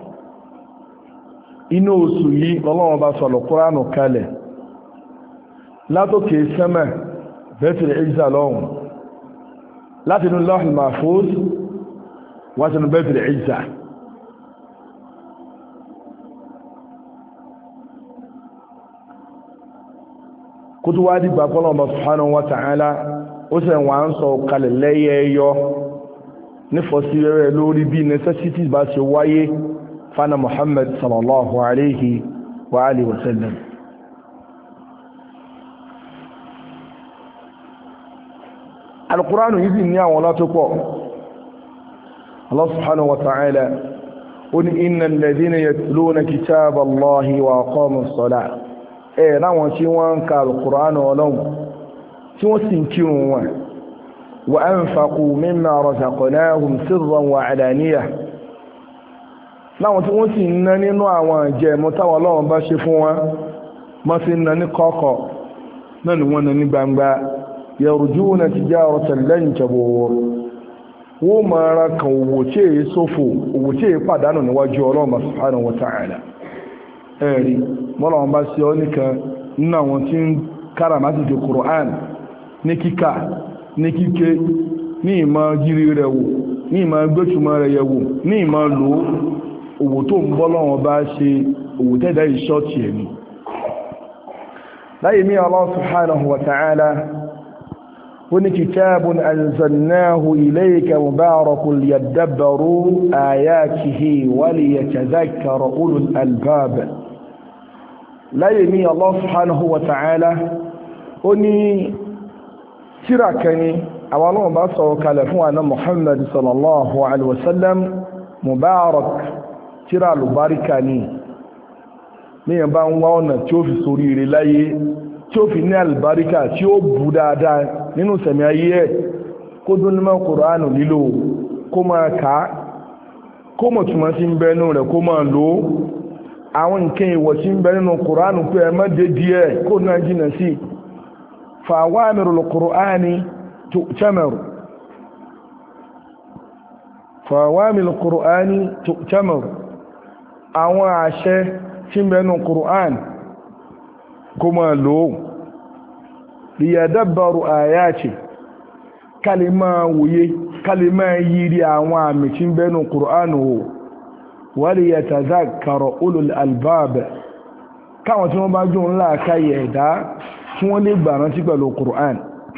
inú oṣù yìí lọ́lọ́wọ́ bá sọ̀rọ̀ Qur'anu kalẹ̀ látòkè sẹ́mẹ̀ Baitul Izza lọ́hùn láti inú Lawhul Mahfuz wá sínú Baitul Izza kó tó wá dìgbà kọ́lọ̀ subhanahu wa ta'ala ó sì wọ́n ń sọ kalẹ̀ lẹ́yẹ ẹyọ nífọ̀sí rẹ̀ lórí bí necessities bá ṣe wáyé fana Muhammad sallallahu alaihi wa alihi wa sallam alquranu yìí ní àwọn látó pọ̀ Allah subhanahu wa ta'ala ó ní innal ladhina yatluna kitaba Allahi wa aqamus salah ẹ̀ láwọn tí wọ́n ń ka alquranu ọlọ́run tí wọ́n sì ń kírun wọn wa anfaqu mimma razaqnahum sirran wa alaniyah láwọn tí wọ́n sì ń ná nínú àwọn ìjẹ̀mú táwọn ọlọ́run bá ṣe fún wọn mọ́ sí ń ná ní kọ̀kọ̀ náà ni wọ́n ná ní gbangba yarjuna tijaratan lan tabur wọ́n máa ra kan owó tí èyí sófò owó tí èyí pàdánù níwájú ọlọ́run subhanahu wa ta'ala ẹ̀rí mọ́lọ́run bá sí ọ nìkan nínú àwọn tí ń káràmátì ti Qur'an ní kíkà ní kíké ní ìmọ̀ jírí rẹ̀ wò ní ìmọ̀ gbẹ́tùmọ̀ rẹ̀ yẹ̀ wò ní ìmọ̀ lò owó tó ń bọ́ lọ́wọ́ bá ṣe owó tẹ́dá ìṣọ́tì ẹ̀mí láyé mí Allah subhanahu wa ta'ala wani kitabun anzalnahu ilayka mubarakun liyadabbaru ayatihi wa liyatadhakkara ulul albab láyé mí Allah subhanahu wa ta'ala ó ní tírà kan ni àwọn ọlọ́run bá sọ kalẹ̀ fún àná Muhammad sallallahu alaihi wasallam mubarak tírà lùbáríkà ni níyàn bá ń wá ọ̀nà tí ó fi sórí ire láyé tí ó fi ní àlùbáríkà tí ó bù dáadáa nínú sẹ̀mí ayé ẹ̀ kó dún ní mọ́ Kùránù lílò kó máa kà á kó mọ̀ túnmọ̀ sí ń bẹ nínú rẹ̀ kó máa lò ó àwọn nǹkan ìwọ̀ tí ń bẹ nínú Kùránù pé ẹ má dé díẹ̀ kó náà jìnà sí fa'awamirul Qur'ani tu'tamar fa'awamirul Qur'ani tu'tamar àwọn àṣẹ tí ń bẹ nínú Kùránù kó máa lò ó liyadabbaru ayati kalima wòye kalima yiri àwọn àmì tí ń bẹ nínú Kùránù o wali yatadhakkara ulul albab káwọn tí wọ́n bá jù ńlá káyẹ̀ ẹ̀dá tí wọ́n lè gbà rántí pẹ̀lú Qur'an.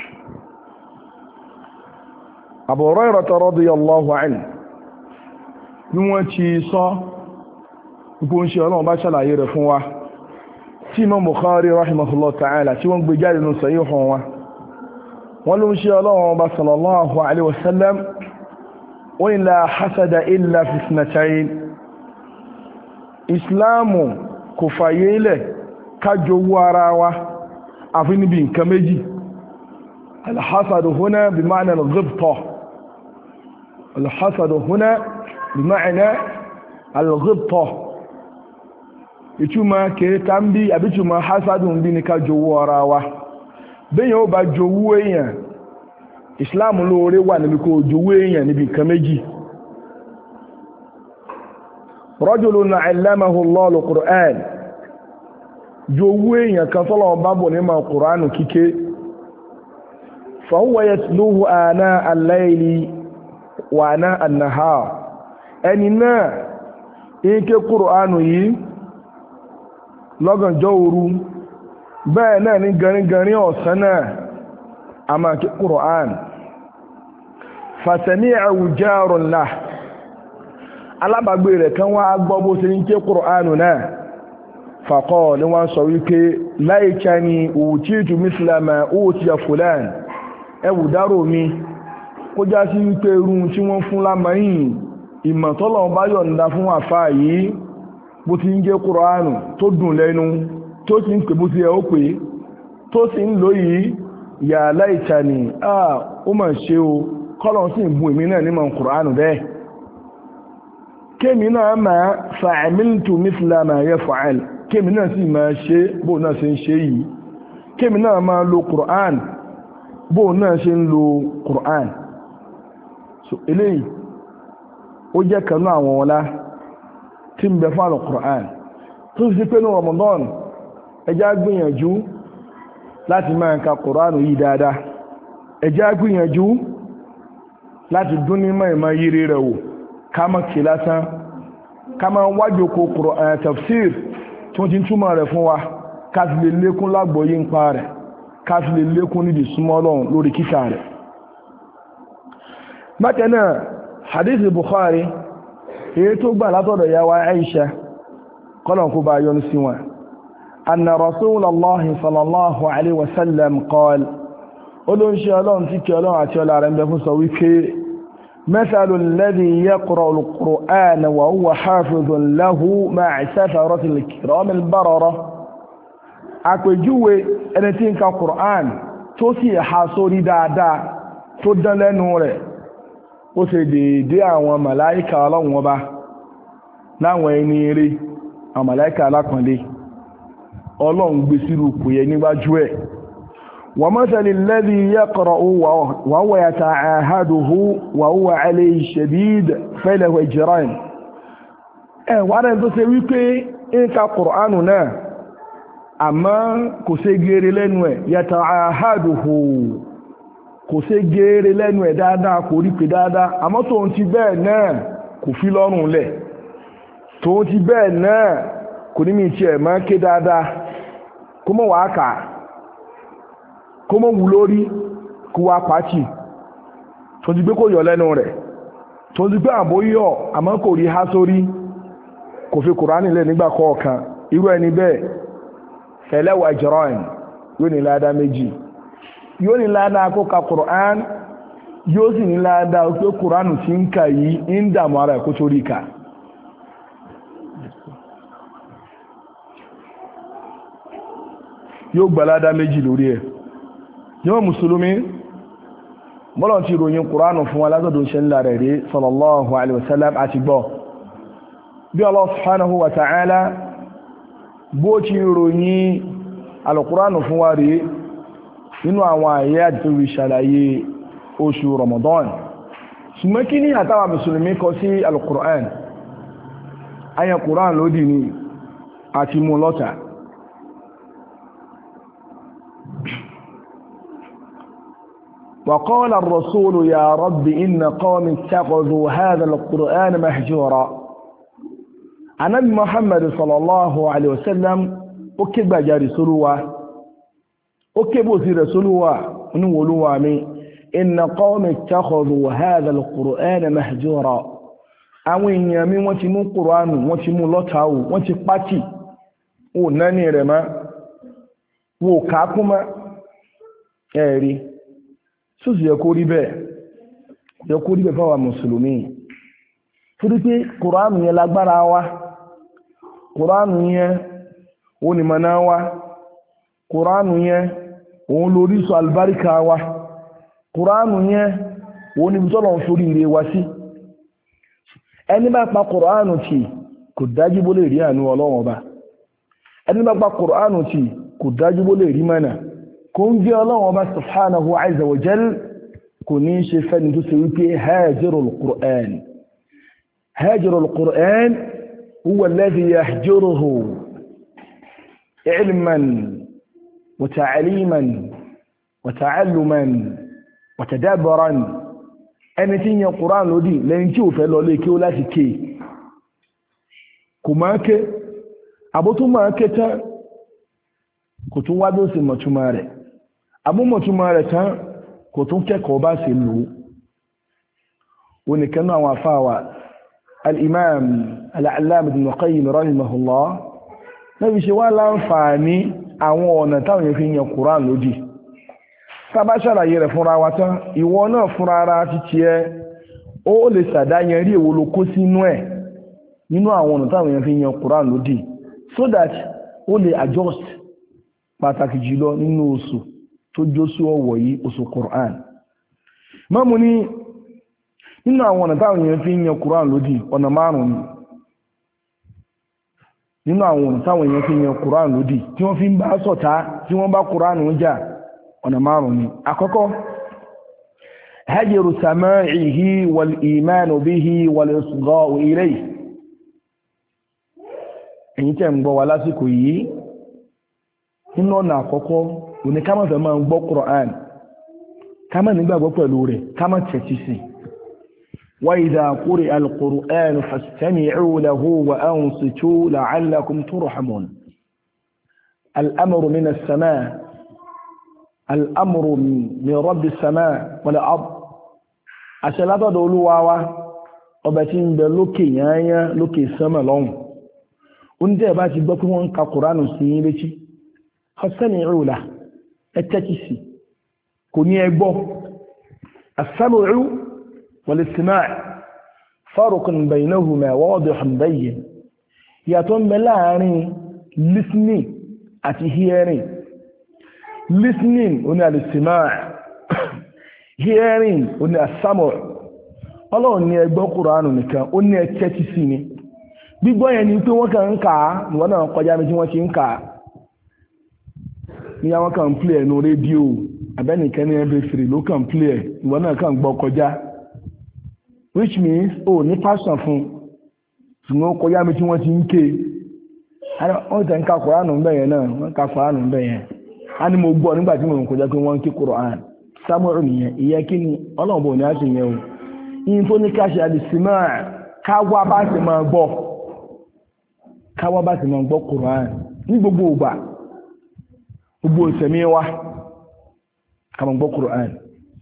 Abu Hurairah radiyallahu anhu bí wọ́n ti sọ ipò ń ṣe ọlọ́run bá ṣàlàyé rẹ̀ fún wa tí Imam Bukhari rahimahullah ta'ala tí wọ́n gbé jáde nínú sahih wa wọ́n ló ń ṣe ọlọ́run bá sallallahu alaihi wasallam wa la hasada illa fi ithnatayn islamu kò fàyè ilẹ̀ kájowó ara wa àfi níbi nǹkan méjì alhassadu huna bí ma'ana al-ghibta alhassadu huna bí ma'ana al-ghibta ìtumọ̀ kẹta ń bí àbítúmọ̀ hassadu ń bí ní kájowó ara wa bẹ́yàn ó bá jowó èèyàn islamu lóore wà níbi kó jowó èèyàn níbi nǹkan méjì rajulun allamahu Allahu al-Qur'an jowó èèyàn kan tọ́lọ̀ bá bọ̀ ní ma Qur'anu kíké fa huwa yatluhu ana al-layli wa ana an-nahar ẹni náà ike Qur'anu yìí lọ́gànjọ́ òru bẹ́ẹ̀ náà ní garingari ọ̀sán náà a máa kí Qur'an fa sami'ahu jarun lahu alábàgbé rẹ̀ kan wá gbọ́ bó ṣe ń ké Qur'anu náà fàkọ́ ní wọ́n sọ wípé láìka ni òtíìtù mísìlámà òtíyà fúlàn ẹwù dárò mi kó já sí wípé irun tí wọ́n fún lámàáyìn ìmọ̀tọ́lọ̀ bá yọ̀ǹda fún àfáà yìí bó ti ń ké Qur'anu tó dùn lẹ́nu tó sì ń pè bó ti yẹ ó pè tó sì ń lò yìí yà láìka ni ó mà ṣe o kọ́lọ̀ sì ń bu èmi náà nímọ̀ Qur'anu bẹ́ẹ̀ kémi náà máa fa'amiltu mithla ma yaf'al kémi náà sì máa ṣe bó náà ṣe ń ṣe yìí kémi náà máa lo Qur'an bó náà ṣe ń lo Qur'an so eléyìí ó jẹ́ kanú àwọn ọlá tí ń bẹ fún àlọ́ Qur'an tó sì pé ní Ramadan ẹjá gbìyànjú láti máa ka Qur'an yìí dáadáa ẹjá gbìyànjú láti dún ní mọ́ ìmọ̀ yìí rẹ̀ wò kama kí lásán kama wájú kó Qur'an tafsir tó ti túmọ̀ rẹ̀ fún wa káàfi lè lékún lágbóyé ń pa rẹ̀ káàfi lè lékún nídi súnmọ́ Ọlọ́run lórí kíkà rẹ̀. bákanáà hadith Bukhari èyí tó gbà látọ̀dọ̀ yawa Aisha kọ́lọ̀ kó bá yọ́n sí wọn anna Rasulullah sallallahu alaihi wasallam qala olóńṣẹ́ Ọlọ́run tí kí Ọlọ́run àti ọlá rẹ̀ ń bẹ fún sọ wípé مثل الذي يقرأ القرآن وهو حافظ له مع سفرة الكرام البررة àpèjúwe ẹni tí ń ka Qur'an tó sì há sórí dáadáa tó dán lẹ́nu rẹ̀ ó ṣe dédé àwọn màláíkà Ọlọ́run Ọba láwọn ẹni eré àwọn màláíkà alápọ̀nlé Ọlọ́run gbé sírù kò yẹ níwájú ẹ̀ ومثل الذي يقرأ وهو يتعاهده وهو عليه شديد فله أجران ẹ wà rẹ̀ tó ṣe wípé ń ka Qur'anu náà àmọ́ kò ṣe gẹ́rẹ́ lẹ́nu ẹ̀ yata'ahaduhu kò ṣe gẹ́rẹ́ lẹ́nu ẹ̀ dáadáa kò rí pé dáadáa àmọ́ tó ń ti bẹ́ẹ̀ náà kò fi lọ́rùn lẹ̀ tó ń ti bẹ́ẹ̀ náà kò ní mi tiẹ̀ máa ké dáadáa kó mọ̀ wá kà kó mọ́ wù lórí kó wá pàtì tó ti gbé kó yọ lẹ́nu rẹ̀ tó ti gbé àbó yọ àmọ́ kò rí há sórí kò fi Kùránì lẹ̀ nígbà kọ̀ọ̀kan irú ẹni bẹ́ẹ̀ fẹ̀lẹ́wà ajran yóò ní ládá méjì yóò ní ládá kó ka Qur'an yóò sì ní ládá pé Qur'an tí ń kà yìí ń dàmú ara ẹ̀kó tó rí ka yóò gbalada méjì lórí ẹ̀ yóò mùsùlùmí bọ́lọ̀ ti ròyìn kùránù fún alátọ́dún ṣe ńlá rẹ̀ rí sallallahu alaihi wasallam àti gbọ́ bí Allah subhanahu wa ta'ala bó ti ròyìn alùkùránù fún wa rí nínú àwọn àyè àti tó rí ṣàlàyé oṣù Ramadan ṣùgbọ́n kí ní àtàwà mùsùlùmí kọ sí alùkùránù ayẹ kùránù lódì ní àti mú lọ́ta وقال الرسول يا رب إن قوم اتخذوا هذا القرآن مهجورا النبي محمد صلى الله عليه وسلم أكبر جاري سلوى أكبر سير سلوى نولوى من إن قوم اتخذوا هذا القرآن مهجورا àwọn èèyàn mi wọ́n ti mú Kùránù wọ́n ti mú lọ́tàwò wọ́n ti pàtì ò náni rẹ̀ má wò kákúmá ẹ̀rí sóòsì yẹ kó rí bẹ́ẹ̀ yẹ kó rí bẹ́ẹ̀ fáwọn mùsùlùmí torí pé Kùránù yẹn lágbára wa Kùránù yẹn òun ni mọ̀nà wa Kùránù yẹn òun lórí sọ àlùbáríkà wa Kùránù yẹn òun ni bitọ́lọ̀ ń sórí ire wa sí ẹni bá pa Kùránù tì kò dájú bó lè rí àánú Ọlọ́run Ọba ẹni bá pa Kùránù tì kò dájú bó lè rí mọ́nà kò ń jẹ́ Ọlọ́run Ọba subhanahu azza wa jal kò ní ṣe fẹ́ni tó ṣe wípé hajirul Qur'an hajirul Qur'an huwa alladhi yahjuruhu ilman wa ta'liman wa ta'alluman wa tadabburan ẹni tí yẹn Qur'an lódì lẹ́yìn tí ò fẹ́ lọ lé kí ó láti ké kò máa ké àbótún máa ké tán kò tún wá bí ó sì mọ̀túnmá rẹ̀ abúmọ̀túnmá rẹ̀ tán kò tún kẹ́kọ̀ọ́ bá sì lò ó nìkan náà àwọn afáwà al-imam al-allama ibn Qayyim rahimahullah náà fi ṣe wá láǹfààní àwọn ọ̀nà táwọn yẹn fi yan Qur'an lódì sábà ṣàlàyé rẹ̀ fúnra wa tán ìwọ náà fúnra ara títí ẹ ó lè ṣàdáyẹn rí èwo ló kó sínú ẹ̀ nínú àwọn ọ̀nà táwọn yẹn fi yan Qur'an lódì so that ó lè adjust pàtàkì jùlọ nínú oṣù tó jósù ọwọ̀ yìí oṣù Qur'an mọ́mú ní nínú àwọn ọ̀nà táwọn èèyàn fi ń yan Qur'an lódì ọ̀nà márùn-ún nínú àwọn ọ̀nà táwọn èèyàn fi ń yan Qur'an lódì tí wọ́n fi ń bá ṣọ̀tá tí wọ́n bá Qur'an ń jà ọ̀nà márùn-ún àkọ́kọ́ hajru sama'ihi wal imanu bihi wal isgha'u ilayhi ẹ̀yin tẹ́ ń gbọ́ wa lásìkò yìí nínú ọ̀nà àkọ́kọ́ òní ká má fẹ́ máa ń gbọ́ Qur'an ká má nígbàgbọ́ pẹ̀lú rẹ̀ ká má tẹ̀tí sí wa idha quri'a al-Qur'an fastami'u lahu wa ansitu la'allakum turhamun al-amru min as-sama' al-amru min rabbi as-sama' wal-ard àṣẹ látọ̀dọ̀ Olúwa wa ọba tí ń bẹ lókè yányá lókè sánmà lọ́hùn oúnjẹ bá ti gbọ́ pé wọ́n ń ka Qur'an sí yín létí فاستمعوا له التكسي كوني اغبو السمع والاستماع فرق بينهما واضح بين ياتون ملاني listening àti hearing listening oni al-istima' hearing oni as-sam' Ọlọ́run ní ẹ gbọ́ Qur'an nìkan ó ní ẹ tẹ́tí sí ni gbígbọ́ yẹn ni pé wọ́n kàn ń kà á ni wọ́n náà kọjá mi tí wọ́n ti ń kà á ní àwọn kan play ẹnu rédíò abẹ́nìkan ní ẹbẹ̀ fèrè ló kàn play ẹ̀ ìwọ náà kàn gbọ́ kọjá which means ó ní passion fún ṣùgbọ́n kọjá mi tí wọ́n ti ń ké wọ́n tẹ̀ ń ka Kùránù ń bẹ̀ yẹn náà wọ́n ka Kùránù ń bẹ̀ yẹn a ní mo gbọ́ nígbà tí mo ń kọjá pé wọ́n ń ké Kùránù sámúrù nìyẹn ìyẹn kí ni Ọlọ́run bò ní á ṣe yẹn o yìí tó ní ká ṣe àdìsímà káwá bá ti máa gbọ́ káwá bá ti máa gbọ́ Kùránù ní gbogbo ìgbà gbogbo ìsẹ̀mí wa kàmà gbọ́ Qur'an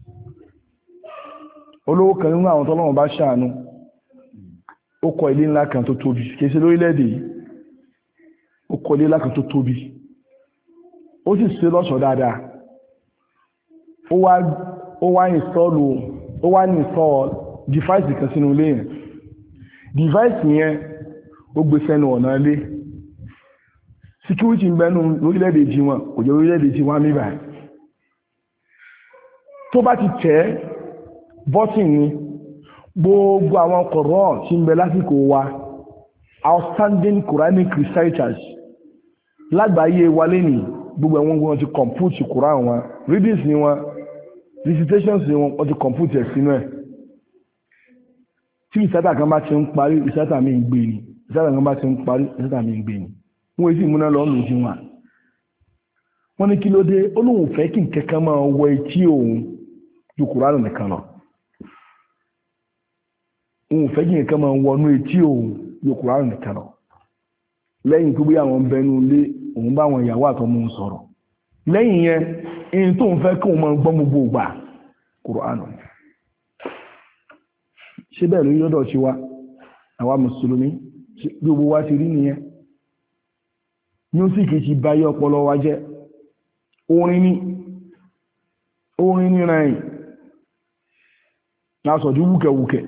olówó kan nínú àwọn tọ́lọ́wọ́n bá ṣàánú ó kọ́ ilé ńlá kan tó tóbi kèsè lórílẹ̀-èdè yìí ó kọ́ ilé ńlá kan tó tóbi ó sì ṣe lọ́ṣọ̀ọ́ dáadáa ó wá ó wá ìsọ́ọ̀lù ó wá ní ìsọ́ọ̀ device kan sínú ilé yẹn device yẹn ó gbé sẹ́nu ọ̀nà ilé security ń bẹnu orílẹ̀-èdè jí wọn kò jẹ́ orílẹ̀-èdè jí wọn níbà tó bá ti tẹ̀ bọ́tìn ni gbogbo àwọn kọ̀rọ̀ tí ń bẹ lásìkò wa outstanding Quranic reciters lágbàáyé wa lẹ́nì gbogbo àwọn wọn ti compute Quran wọn readings ni wọn recitations ni wọn ti compute ẹ̀ sínú ẹ̀ tí ìsátà kan bá ti ń parí ìsátà mi ń gbé ni ìsátà kan bá ti ń parí ìsátà mi ń gbé ni wọ́n èsì múná lọ lòdì wọn wọ́n ní kí ló dé ó lóun fẹ́ kí nkẹ́kẹ́ máa wọ etí òun ju Kùránù nìkan lọ òun fẹ́ kí nkẹ́kẹ́ máa wọnú etí òun ju Kùránù nìkan lọ lẹ́yìn tó bí àwọn bẹnu lé òun bá àwọn ìyàwó àtọmọ ń sọ̀rọ̀ lẹ́yìn yẹn èyí tó ń fẹ́ kí òun máa gbọ́ gbogbo ìgbà Kùránù ṣé bẹ́ẹ̀ ló yọ́dọ̀ ṣe wa àwa mùsùlùmí bí gbogbo wa ti rí nìyẹn music ti báyé ọpọlọ wa jẹ́ orin ní orin ní rẹ̀ lásọ̀dí wúkẹ̀wúkẹ̀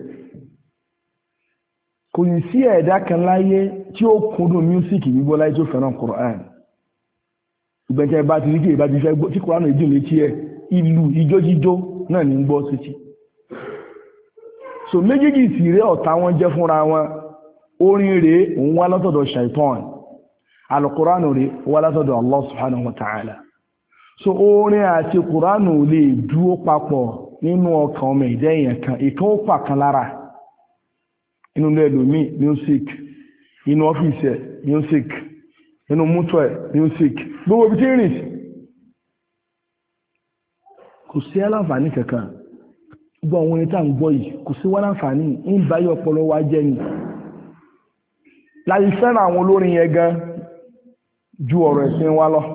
kò ní sí ẹ̀dá kan láyé tí ó kúndùn music gbígbọ́ láyé tó fẹ́ràn Quran ìgbẹ̀jẹ̀ bá ti rí kí ìbá ti fẹ́ gbọ́ tí Quran ìdí létí ẹ̀ ìlú ijó jíjó náà ní gbọ́ sí ti so méjèèjì sì rẹ̀ ọ̀tá wọn jẹ́ fúnra wọn orin rẹ̀ òun wá látọ̀dọ̀ shaitan Al-Qur'an rẹ̀ wá látọ̀dọ̀ Allah subhanahu wa ta'ala so orin àti Qur'an lè dúró papọ̀ nínú ọkàn ọmọ ìdẹ́ èèyàn kan ìkan ó pàkan lára inú lẹ́lòmí music inú ọ́fíìsì ẹ̀ music inú mútọ̀ ẹ̀ music gbogbo ibi tí ń rìn kò sí aláǹfààní kankan gbọ́ àwọn orin tá à ń gbọ́ yìí kò sí wọ́n láǹfààní ń báyé ọpọlọ wa jẹ́ ni láti fẹ́ràn àwọn olórin yẹn gan ju ọ̀rọ̀ ẹ̀sìn wa lọ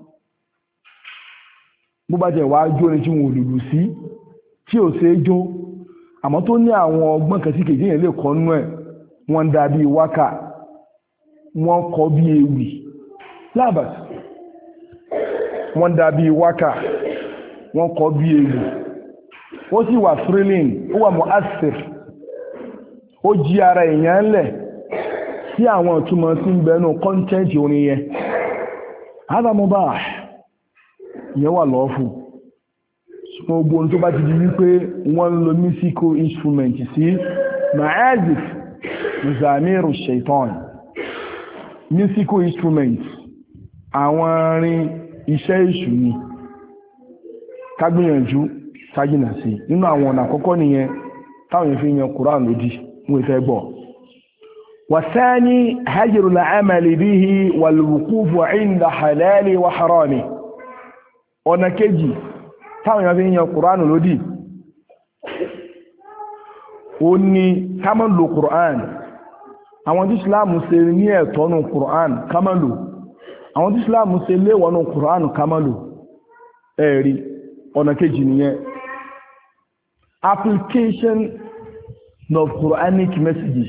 bó bá jẹ́ wàá jó ni tí wọn ò lùlù sí tí ò ṣe é jó àmọ́ tó ní àwọn ọgbọ́n kan tí kejì yẹn lè kọ́ nú ẹ̀ wọ́n ń dà bíi wákà wọ́n kọ́ bí ewì lábàs wọ́n ń dà bíi wákà wọ́n kọ́ bí ewì ó sì wà thrilling ó wà mu'assir ó jí ara èèyàn lẹ̀ sí àwọn ìtumọ̀ tí ń bẹnu kọ́ńtẹ́ǹtì orin yẹn hada mubah ìyẹn wà lọ́ọ̀fù ṣùgbọ́n gbogbo ohun tó bá ti di wípé wọ́n ń lo musical instrument sí ma'azif muzamiru shaitan musical instrument àwọn arin iṣẹ́ èṣù ni kágbìyànjú kájìnà sí nínú àwọn ọ̀nà àkọ́kọ́ nìyẹn táwọn èèyàn fi yan Quran lòdì wọ́n ìfẹ́ gbọ́ والثاني هجر العمل به والوقوف عند حلال وحرامه ọ̀nà kejì táwọn èèyàn fi ń yan Kùránù lódì ó ní ká má lo Kùránù àwọn tí Ìsìláàmù ṣe ní ẹ̀tọ́ nù Kùránù ká má lò àwọn tí Ìsìláàmù ṣe léèwọ̀ nù Kùránù ká má lò ẹ̀rí ọ̀nà kejì nìyẹn application of Quranic messages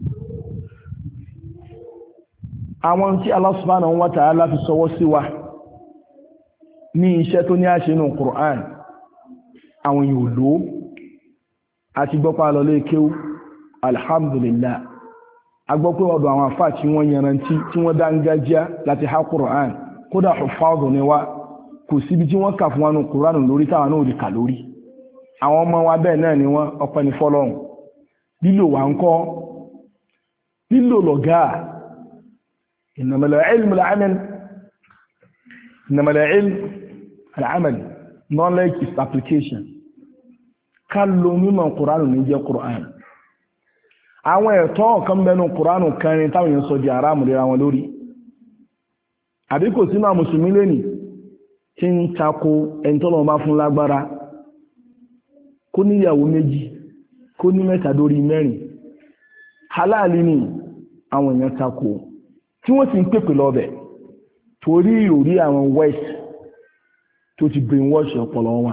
àwọn tí Allah subhanahu wa ta'ala fi sọwọ́ sí wa ní iṣẹ́ tó ní àṣẹ nínú Qur'an àwọn yóò lò àti gbọ́pá lọlé kéwú alhamdulillah agbọ́pẹ́ ọ̀dọ̀ àwọn àfáà tí wọ́n yanrantí tí wọ́n dángájá láti ha Qur'an kódà huffaz ni wá kò síbi tí wọ́n kà fún wa nínú Qur'an lórí táwọn náà ò lè kà lórí àwọn ọmọ wa bẹ́ẹ̀ náà ni wọ́n ọpẹ́ ní fọ́lọ́run lílò wà ń kọ́ lílò lọ̀gáà إنما العلم العمل إنما العلم العمل knowledge is application ká lo mímọ̀ Kùránù ní jẹ́ Kùránù àwọn ẹ̀tọ́ kan bẹnu Kùránù kan ní táwọn èèyàn sọ di àrámù lera wọn lórí àbí kò sínú àwọn mùsùlùmí lẹ́nì tí ń tako ẹni tọ́lọ̀ bá fún lágbára kó níyàwó méjì kó ní mẹ́ta dórí mẹ́rin halali ni àwọn èèyàn tako tí wọ́n sì ń pèpè lọ́bẹ̀ torí ìròrí àwọn west tó ti brainwash ọpọlọ wọn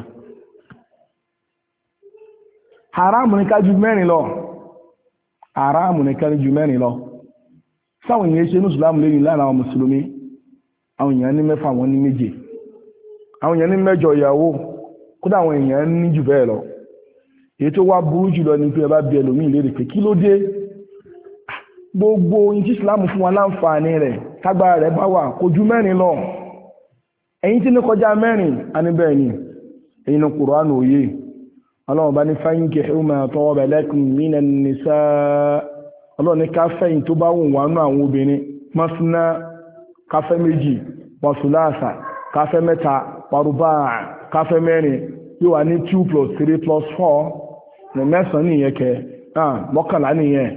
haramu ní ká ju mẹ́rin lọ haramu ní ká ju mẹ́rin lọ sáwọn èèyàn ṣe ní ìsìlámù lẹ́yìn láàrin àwọn mùsùlùmí àwọn èèyàn ní mẹ́fà wọn ní méje àwọn èèyàn ní mẹ́jọ ìyàwó kódà àwọn èèyàn ní jù bẹ́ẹ̀ lọ èyí tó wá burú jùlọ ní pé ẹ bá bí ẹlòmíì léèrè pé kí ló dé gbogbo ohun tí ìsìlámù fún wa láǹfààní rẹ̀ tágbára rẹ̀ bá wà kò ju mẹ́rin lọ ẹ̀yin tí ní kọjá mẹ́rin aníbẹ̀ ni ẹ̀yin ní Kùránì òye ọlọ́run bá ní fankihu ma taba lakum minan nisaa ọlọ́run ní káfẹ́yìn tó bá wùn wánú àwọn obìnrin masna káfẹ́ méjì wa thulatha káfẹ́ mẹ́ta wa ruba' káfẹ́ mẹ́rin yóò wà ní two plus three plus four ní mẹ́sàn-án nìyẹn kẹ mọ́kànlá nìyẹn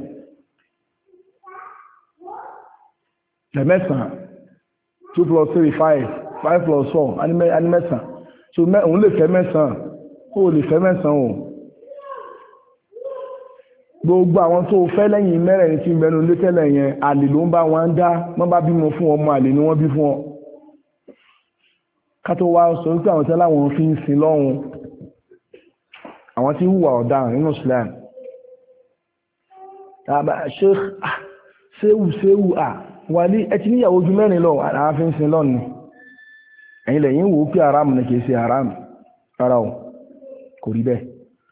ní mẹ́sàn-án two plus three five five plus four á ní mẹ́sàn-án so òun lè fẹ́ mẹ́sàn-án ó lè fẹ́ mẹ́sàn-án o gbogbo àwọn tó fẹ́ lẹ́yìn mẹ́rẹ̀ẹ̀rin tí mẹ́nu létẹ́lẹ̀ yẹn àlè ló ń bá wọn dá wọ́n bá bímọ fún ọmọ àlè ni wọ́n bí fún ọ ká tó wá sọ wípé àwọn tẹ́lá wọn fi ń sin lọ́hun àwọn tí hùwà ọ̀daràn nínú Islam sheikh sehu sehu à wà ní ẹtì níyàwó ojú mẹ́rin lọ àwọn fi ń sin lọ́nà ẹ̀yin lẹ́yìn wò ó pé haram ní kìí ṣe haram rárá o kò rí bẹ́ẹ̀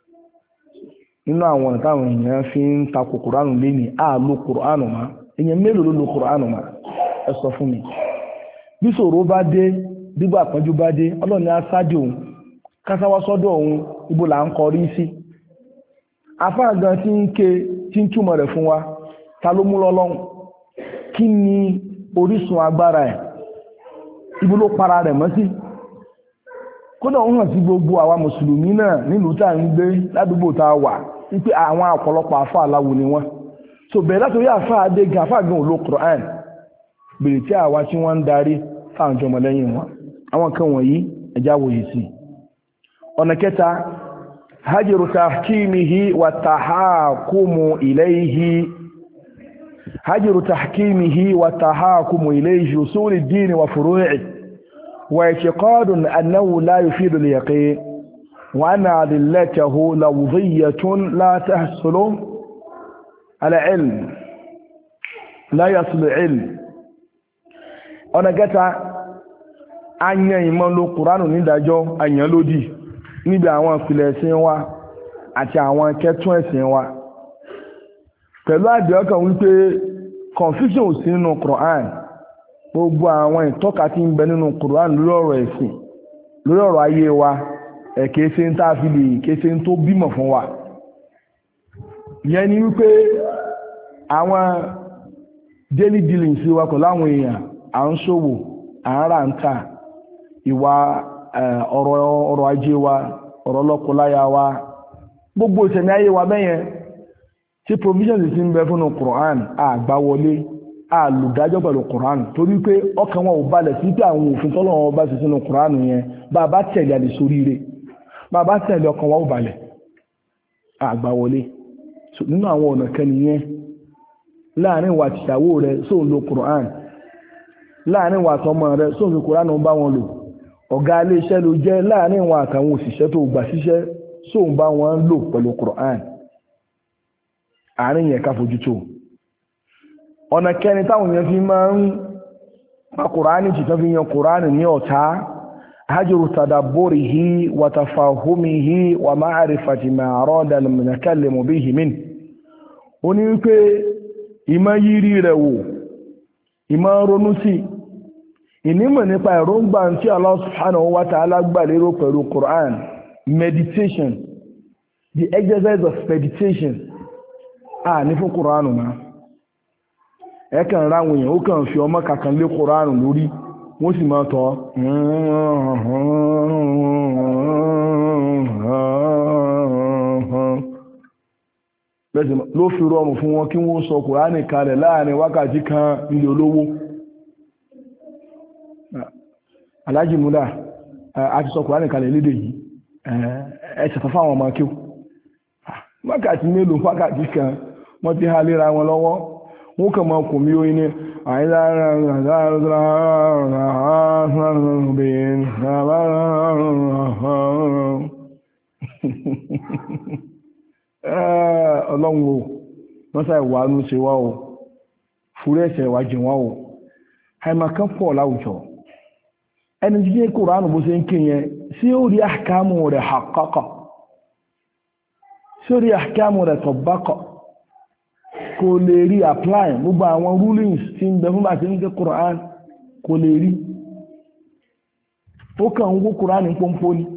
nínú àwọn ọ̀nà táwọn èèyàn fi ń takò Kùránù lé ní àlò Kùránù má èèyàn mélòó ló lo Kùránù má ẹ sọ fún mi bí ṣòro bá dé dígbà àpọ́njú bá dé ọlọ́ni aṣáájú òun kásáwá sọ́dọ̀ òun ibo là ń kọrí sí afáà gan tí ń ké tí ń túmọ̀ rẹ̀ fún wa ta ló mú lọ́lọ́run kí ni orísun agbára ẹ̀ ibo ló para rẹ̀ mọ́ sí kódà ó hàn sí gbogbo àwa mùsùlùmí náà nílùú tá à ń gbé ládùúgbò tá a wà wípé àwọn ọ̀pọ̀lọpọ̀ àfáà aláwo ni wọ́n so bẹ̀rẹ̀ látòrí àfáà adé gan àfáà gan ò lo Quran bèrè tí àwa tí wọ́n ń darí fáwọn jọmọ lẹ́yìn wọn àwọn kan wọ̀nyí ẹjá wòye sí ọ̀nà kẹta hajru tahkimihi wa tahakumu ilayhi hajru tahkimihi wa tahakumu ilayhi usuli ad-din wa furu'i wa i'tiqad annahu la yufidu al-yaqin wa anna adillatahu lawdhiyyatun la tahsulu ala ilm la yaslu ilm ọ̀nà kẹta anyan ìmọ̀ lo Kùránù nídàájọ́ àyàn lódì níbi àwọn ìpìlẹ̀ ẹ̀sìn wa àti àwọn kẹtún ẹ̀sìn wa pẹ̀lú àdéhọ́kàn wípé confusion ò sí nínú Kùránù gbogbo àwọn ìtọ́ka tí ń bẹ nínú Kùránù lórí ọ̀rọ̀ ẹ̀sìn lórí ọ̀rọ̀ ayé wa ẹ̀kẹ́ ṣe ń tá a fi lè kéṣe ń tó bímọ fún wa ìyẹn ni wípé àwọn daily dealings wa pẹ̀lú àwọn èèyàn à ń ṣòwò à ń rà ń tà ìwà ọ̀rọ̀ ọrọ̀ ajé wa ọ̀rọ̀ lọ́kọláya wa gbogbo ìṣẹ̀mí ayé wa bẹ́yẹn tí provisions ti ń bẹ fún Quran àgbáwọlé àlùdájọ́ pẹ̀lú Quran torí pé ọkàn wọn ò balẹ̀ sí pé àwọn òfin tọ́lọ́wọ́n bá ṣe sínú Quran yẹn bá a bá tẹ̀lé àlè sóríire bá a bá tẹ̀lé ọkàn wọn ò balẹ̀ àgbáwọlé nínú àwọn ọ̀nà kan nìyẹn láàrin ìwà àtìyàwó rẹ sóun lo Quran láàrin ìwà àtọmọ rẹ sóun lo Quran ń bá wọn lò ọ̀gá ilé iṣẹ́ ló jẹ́ láàrin ìwà àtàwọn òṣìṣẹ́ tó gbà síṣẹ́ sóun bá wọn lò pẹ̀lú Quran àárín yẹn ká fojú tó ọ̀nà kẹrin táwọn èèyàn fi máa ń pa Quran tí tán fi yan Quran ní ọ̀tá hajru tadabburihi wa tafahumihi wa ma'rifati ma arada al-mutakallimu bihi min ó ní wípé ìmọ̀ yírí rẹ̀ wò ìmọ̀ ronú sí ìnímọ̀ nípa èròǹgbà tí Allah subhanahu wa ta'ala gbà lérò pẹ̀lú Quran meditation the exercise of meditation a ní fún Quran ma ẹ kàn ráwọn èèyàn ó kàn fi ọmọ kankan lé Quran lórí wọ́n sì máa tọ́ ló fi rọrùn fún wọn kí wọ́n sọ Kùránì kalẹ̀ láàrin wákàtí kan ilé olówó Aláàjì Múdà àti sọ Kùránì kalẹ̀ lédè yìí ẹ̀ṣẹ̀fà fáwọn ọmọ kí wákàtí mélòó wákàtí kan wọ́n ti há léra wọn lọ́wọ́ wọ́n kàn máa kò mí ó ní ọlọ́run o wọ́n sáà wà ní ṣe wá o fúrẹ́ ẹ̀ṣẹ̀ wà jìn wá o àìmọ̀kan pọ̀ láwùjọ ẹni jíjẹ́ Kùránù bó ṣe ń kí yẹn sí ó rí àkámù rẹ̀ haqqaqa sí ó rí àkámù rẹ̀ tabaqa kò lè rí apply gbogbo àwọn rulings tí ń bẹ fún bá ti ń ké Quran kò lè rí ó kàn ń wó Quran ní pọ́npọ́ ni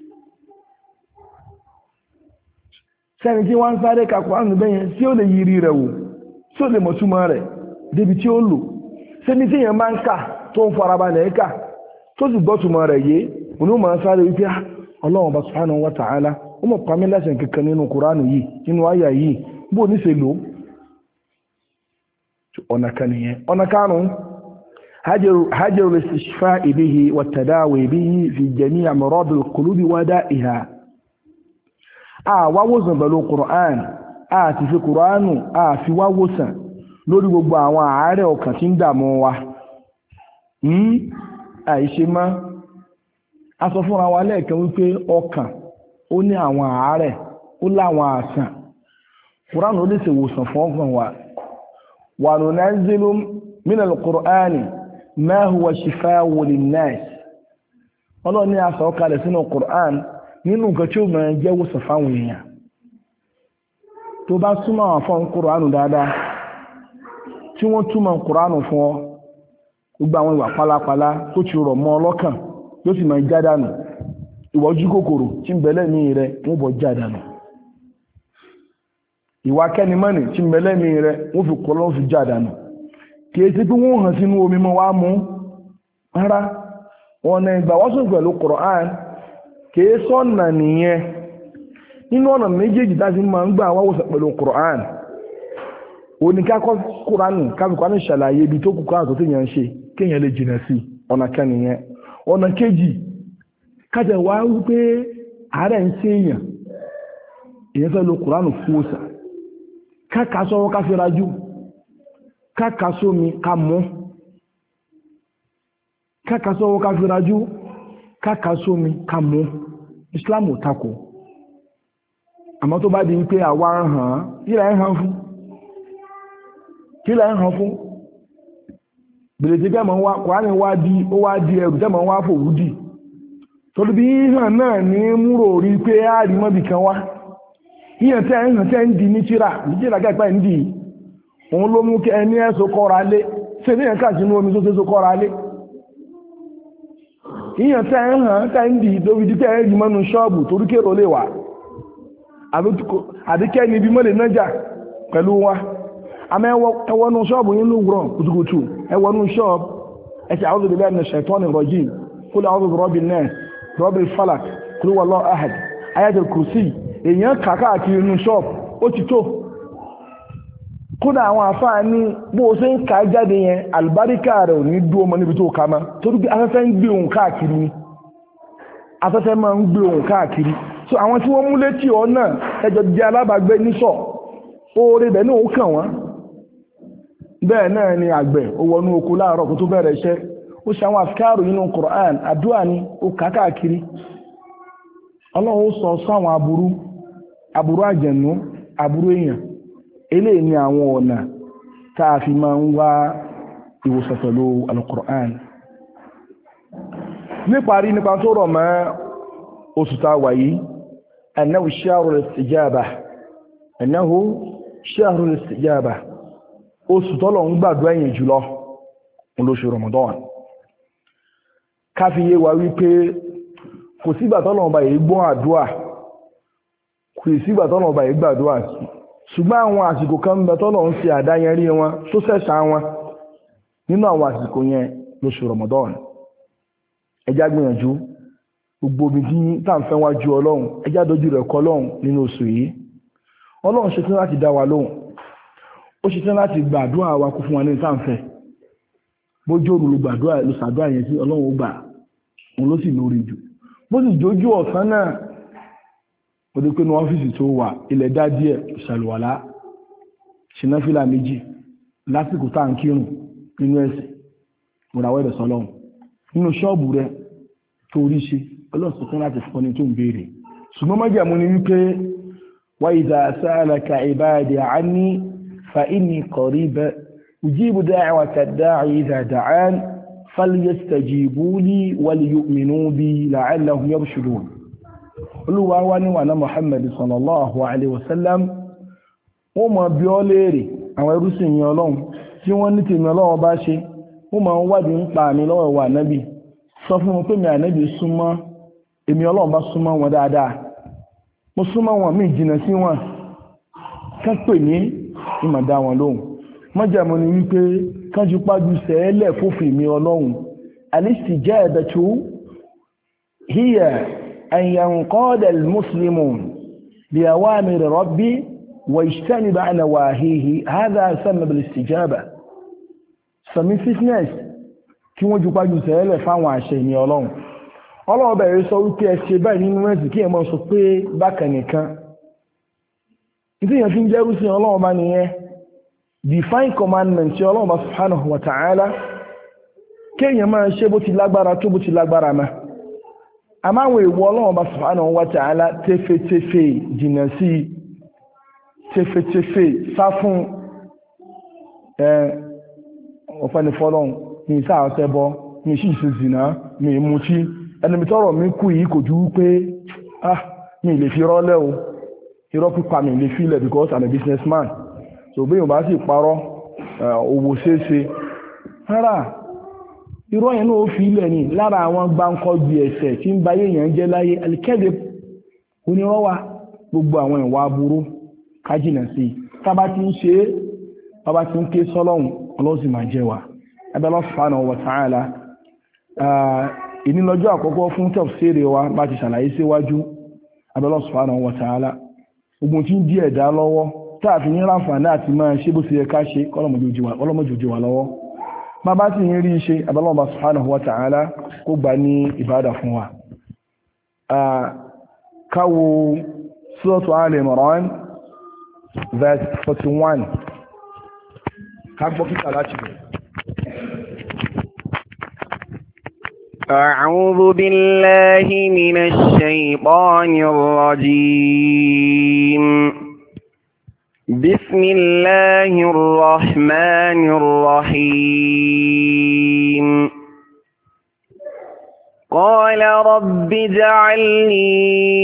sẹ́ni tí wọ́n ń sáré ka Quran bẹ́yẹn tí ó lè yiri rẹ̀ wò tí ó lè mọ̀túmọ̀ rẹ̀ débi tí ó lò sẹ́ni tí yẹn máa ń kà tó ń farabalẹ̀ kà tó sì gbọ́túmọ̀ rẹ̀ yé òun máa ń sáré wípé Ọlọ́run bá subhanahu wa ta'ala ó mọ̀ pàmí lẹ́sìn kankan nínú Quran yìí nínú àyà yìí bó ní ṣe lò ọ̀nà kan nìyẹn ọ̀nà karùn-ún hajar al-istishfa' bihi wa tadawi bihi fi jami' amrad al-qulub wa da'iha a wá wòsàn pẹ̀lú Quran a ti fi Quranu a fi wá wòsàn lórí gbogbo àwọn àárẹ̀ ọkàn tí ń dààmú wa àìṣe má a sọ fúnra wa lẹ́ẹ̀kan wípé ọkàn ó ní àwọn àárẹ̀ ó láwọn àsàn Quran ó lè ṣe wòsàn fún ọkàn wa wa nunazzilu min al-Qur'ani ma huwa shifaa'un lin-nas Ọlọ́run ní a sọ kalẹ̀ sínú Quran nínú nǹkan tí ó máa jẹ́ wòsàn fáwọn èèyàn tó bá túmọ̀ àwọn fún Quran dáadáa tí wọ́n túmọ̀ Quran fún ọ gbogbo àwọn ìwà pálapàla tó ti rọ̀ mọ́ ọlọ́kàn yóò sì máa já dànù ìwọ́jú kòkòrò tí ń bẹ̀lẹ̀ ní rẹ̀ wọ́n bọ̀ já dànù ìwà kẹ́nimọ́nì tí ń bẹ̀lẹ̀ ní rẹ̀ wọ́n fi kọ́ lọ́wọ́ fi já dànù kìí sí pé wọ́n hàn sínú omi mọ́ wá mú rárá ọ̀nà ìgbà wọ́n sùn pẹ̀lú Quran kìí sọ́nà nìyẹn nínú ọ̀nà méjèèjì tá a ti máa ń gbà wá wòsàn pẹ̀lú Quran oníkákọ́ Quran káfíkọ́ ní ṣàlàyé ibi tó kù káàtó téèyàn ń ṣe kéèyàn lè jìnà sí ọ̀nà kan nìyẹn ọ̀nà kejì kájà wá wípé àárẹ̀ ń ṣe èèyàn èèyàn fẹ́ lo Quran fún òsà káàkà sọ́wọ́ ká fi rajú káàkà sómi ká mú káàkà sọ́wọ́ ká fi rajú káàkà sómi ká mú Islam ò takò àmọ́ tó bá di wípé àwa ń hàn kílẹ̀ ń hàn fún kílẹ̀ ń hàn fún bèrè tí kẹ́mọ̀ wá Quran wá di ó wá di ẹrù tẹ́mọ̀ wá fòwú dì torí bí hàn náà ní múrò rí pé á rí mọ́bì kan wá yíyàn tẹ́ ń hàn tẹ́ ń di ní tíra ní tíra kẹ́pẹ́ ń di òun ló mú kí ẹni ẹ́sọ kọ́ra lé ṣe ní ẹ̀ka sínú omi tó ṣe kọ́ra lé yíyàn tẹ́ ń hàn tẹ́ ń di lórí dípẹ́ ẹ̀rí mọ́nu ṣọ́ọ̀bù torí kérò lè wà àbíkẹ́ ni ibi mọ́lẹ̀ nájà pẹ̀lú wa àmọ́ ẹwọ́nú ṣọ́ọ̀bù yín ló wúrọ̀ kùtùkùtù ẹwọ́nú ṣọ́ọ̀bù ẹ̀ṣẹ̀ a'udhu billahi minash shaitani rajim qul a'udhu bi rabbin nas rabbil falaq qul huwallahu ahad ayatul kursi èèyàn kàkàkiri inú ṣọ́ọ̀bù ó ti tó kódà àwọn àfáà ní bó o ṣe ń kà jáde yẹn àlùbáríkà rẹ̀ ò ní dúró mọ́ níbi tó ka ma torí bí afẹ́fẹ́ ń gbé òun káàkiri ni afẹ́fẹ́ máa ń gbé òun káàkiri so àwọn tí wọ́n mú létí ọ náà ẹjọ́ jẹ́ alábàágbé níṣọ̀ oore bẹ̀ náà ó kàn wọ́n bẹ́ẹ̀ náà ni àgbẹ̀ ó wọnú oko láàárọ̀ kó tó bẹ̀rẹ̀ iṣẹ́ ó ṣe àwọn àfikáàrò nínú Quran àdúrà ni ó kà káàkiri Ọlọ́run ó sọ sáwọn aburú aburú àjẹ̀nú aburú èèyàn eléyìí ni àwọn ọ̀nà tá a fi máa ń wá ìwòsàn pẹ̀lú Al-Qur'an níparí nípa tó rọ̀ mọ́ oṣù tá a wà yìí annahu shahrul istijabah annahu shahrul istijabah oṣù tọ́lọ̀ ń gbàdúrà yẹn jùlọ olóṣù Ramadan káfíyé wa wípé kò sígbà tọ́lọ̀ ọba yìí gbọ́n àdúrà kò sígbà tọ́lọ̀ ọba yìí gbàdúrà ṣùgbọ́n àwọn àsìkò kan bẹ tọ́lọ̀ ń ṣe àdáyẹrí wọn tó sẹ̀sà wọn nínú àwọn àsìkò yẹn lóṣù Ramadan ẹjá gbìyànjú gbogbo omi tí táǹfẹ́ wájú Ọlọ́run ẹjá dojú rẹ̀ kọ Ọlọ́run nínú oṣù yìí Ọlọ́run ṣe tán láti dá wa lóhùn ó ṣe tán láti gbàdúrà wa kó fún wa ní táǹfẹ́ bójú òru ló gbàdúrà ló ṣàdúrà yẹn sí Ọlọ́run ó gbà òun ló sì lórí jù bó sì jójú ọ̀sán náà ó dé pé ní ọ́fíìsì tó wà ilẹ̀ dá díẹ̀ ìṣàlùwàlá ṣìnáfílà méjì lásìkò tá à ń kírun nínú ẹ̀sìn múrawọ́ ẹ̀bẹ̀ sọlọ́run nínú ṣọ́ọ̀bù rẹ tó rí ṣe ọlọ́sùn fún láti fún ní tó ń béèrè ṣùgbọ́n májàmú ni wípé wa idha sa'alaka ibadi anni fa inni qarib ujibu da'wata da'i idha da'an falyastajibu li wal yu'minu bi la'allahum yarshudun olúwa wá ní wàná Muhammad sallallahu alaihi wasallam wọ́n mọ̀ bí ọ léèrè àwọn ẹrúsìn mi ọlọ́run tí wọ́n ní tèmi ọlọ́run bá ṣe wọ́n máa ń wádìí ń pa mi lọ́wọ́ wa ànábì sọ fún wọn pé mi ànábì súnmọ́ èmi ọlọ́run bá súnmọ́ wọn dáadáa mo súnmọ́ wọn mí jìnnà sí wọn kán pè ní ìmọ̀dá wọn lóhùn mọ́jàmọ́ ni wípé kánjú pájú sẹ́ẹ̀lẹ̀ fófin mi ọlọ́run alistijabatu hiya an yanqada almuslimun bi awamir rabbi wa yajtaniba an nawahihi hadha yusamma bil istijaba submissiveness kí wọ́n ju pájú sẹ́ẹ̀lẹ̀ fáwọn àṣẹ mi ọlọ́run ọlọ́run bẹ̀rẹ̀ sọ wípé ẹ ṣe báyìí nínú ẹ̀sìn kí ẹ mọ́ sọ pé bákan nìkan ìdí yẹn fi ń jẹ́rú sí ọlọ́run bá nìyẹn define commandment tí ọlọ́run bá subhanahu wa ta'ala kéèyàn máa ṣe bó ti lágbára tó bó ti lágbára ma a máa wọ ìwọ ọlọ́run bá subhanahu wa ta'ala tẹ́fẹ́tẹ́fẹ́ jìnà sí tẹ́fẹ́tẹ́fẹ́ sá fún ọ̀fẹ́ni fọ́lọ́run ní sáà ṣẹbọ ní ṣíṣe zìnà ní mutí ẹni mi tọrọ mi kú yìí kò ju pé ah mi lè fi rọ́lẹ́ o irọ́ pípa mi lè filẹ̀ because I'm a businessman so bí yóò bá sì parọ́ owó ṣeéṣe rárá irọ́ yẹn náà ó fi ilẹ̀ ní lára àwọn gbáǹkọ́gbì ẹ̀ṣẹ̀ tí ń ba yéèyàn jẹ́ láyé alikẹ́dẹ̀ onírọ́wà gbogbo àwọn ìwà aburú kájìnà sí tábà tí ń ṣe é tábà tí ń ké sọ́lọ́hún ọlọ́sìn máa jẹ́ wa abẹ́lọ́ subhanahu wa ta'ala ìnílọ́jọ́ àkọ́kọ́ fún tafsiri wa bá ti ṣàlàyé síwájú abẹ́lọ́ subhanahu wa ta'ala ogun tí ń dí ẹ̀dá lọ́wọ́ táàfin ní ráǹfààní àti máa ṣe bó ṣe yẹ ká ṣe kọ́lọ́mọjòjì wà lọ́wọ́ má bá sì ń rí ṣe abẹ́lọ́ subhanahu wa ta'ala kó gbà ní ìbádà fún wa káwo suratu Ali Imran verse forty-one ká gbọ́ kíkà láti bẹ̀rẹ̀. أعوذ بالله من الشيطان الرجيم بسم الله الرحمن الرحيم قال رب اجعل لي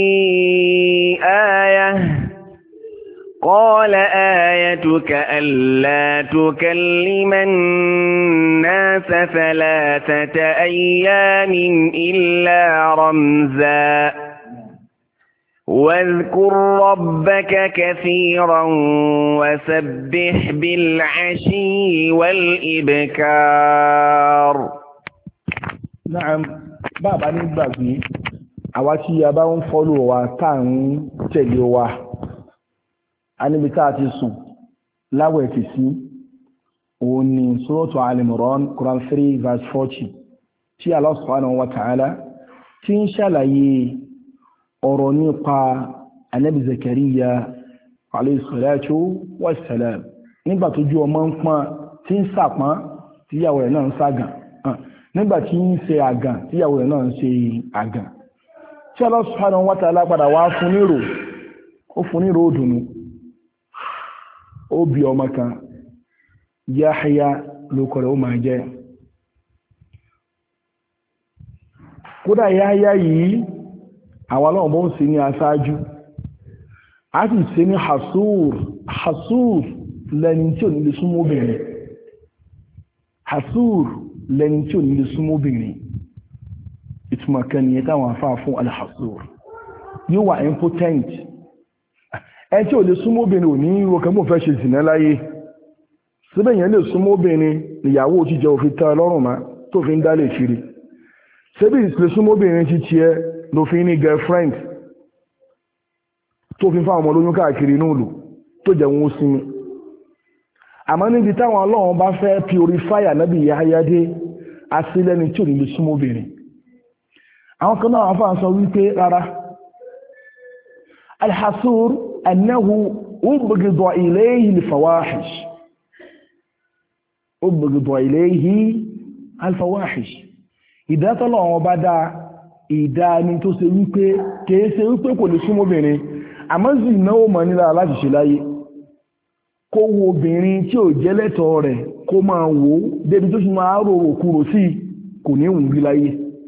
آية قال آيتك ألا تكلم الناس ثلاثة أيام إلا رمزا واذكر ربك كثيرا وسبح بالعشي والإبكار. نعم بابا نبغي àwátí abá ń fọ́lù wa táà ń tẹ̀lé wa a níbi táà ti sùn láwẹ̀ ti sí òun ni suratu Ali Imran Quran three verse forty tí Allah subhanahu wa ta'ala tí ń ṣàlàyé ọ̀rọ̀ nípa Ànábì Zakariya alayhi salatu wassalam nígbà tó jú ọmọ ń pọ́n tí ń sàpọ́n tíyàwó rẹ̀ náà ń ságàn nígbà tí ń ṣe àgàn tíyàwó rẹ̀ náà ń ṣe àgàn tí Allah subhanahu wa ta'ala padà wá fún nírò ó fún nírò òdùnú ó bí ọmọ kan Yahya lókọ rẹ̀ ó máa jẹ́ kódà Yahya yìí àwọn ọlọ́run bó ń ṣe ní aṣáájú a sì ṣe ní hasur hasur lẹni tí ò ní lè súnmọ́ obìnrin hasur lẹni tí ò ní lè súnmọ́ obìnrin ìtumọ̀ kan nìyẹn táwọn afáà fún alhasur yóò wà impotent ẹ tí ò lè súnmọ́ obìnrin ò ní ìwọ̀kan mọ̀ fẹ́ ṣe zìnà láyé síbẹ̀ yẹn lè súnmọ́ obìnrin ìyàwó òjíjẹ òfin tẹ́ ọlọ́run má tó fi ń dálé kiri ṣébí ìsìlẹ̀ súnmọ́ obìnrin ti tiẹ̀ ló fi ní girlfriend tó fi fáwọn ọmọ olóyún káàkiri inú ìlú tó jẹ́ wọn ó sinmi àmọ́ níbi táwọn ọlọ́run bá fẹ́ purify Ànábì Yahya dé asílẹ́ni tí ò ní lè súnmọ́ obìnrin àwọn kan náà afáà sọ wípé rárá alhasur annahu ubghida ilayhi alfawahish ubghida ilayhi alfawahish ìdátọ́lọ̀ wọn bá dá ìdáni tó ṣe wípé kìí ṣe wípé kò lè súnmọ́ obìnrin àmọ́ sì náwó mọ̀ nílá láti ṣe láyé kó wo obìnrin tí ò jẹ́ lẹ́tọ̀ọ́ rẹ̀ kó máa wò ó débi tó ṣe máa rò òkúrò sí kò ní ìwùn bí láyé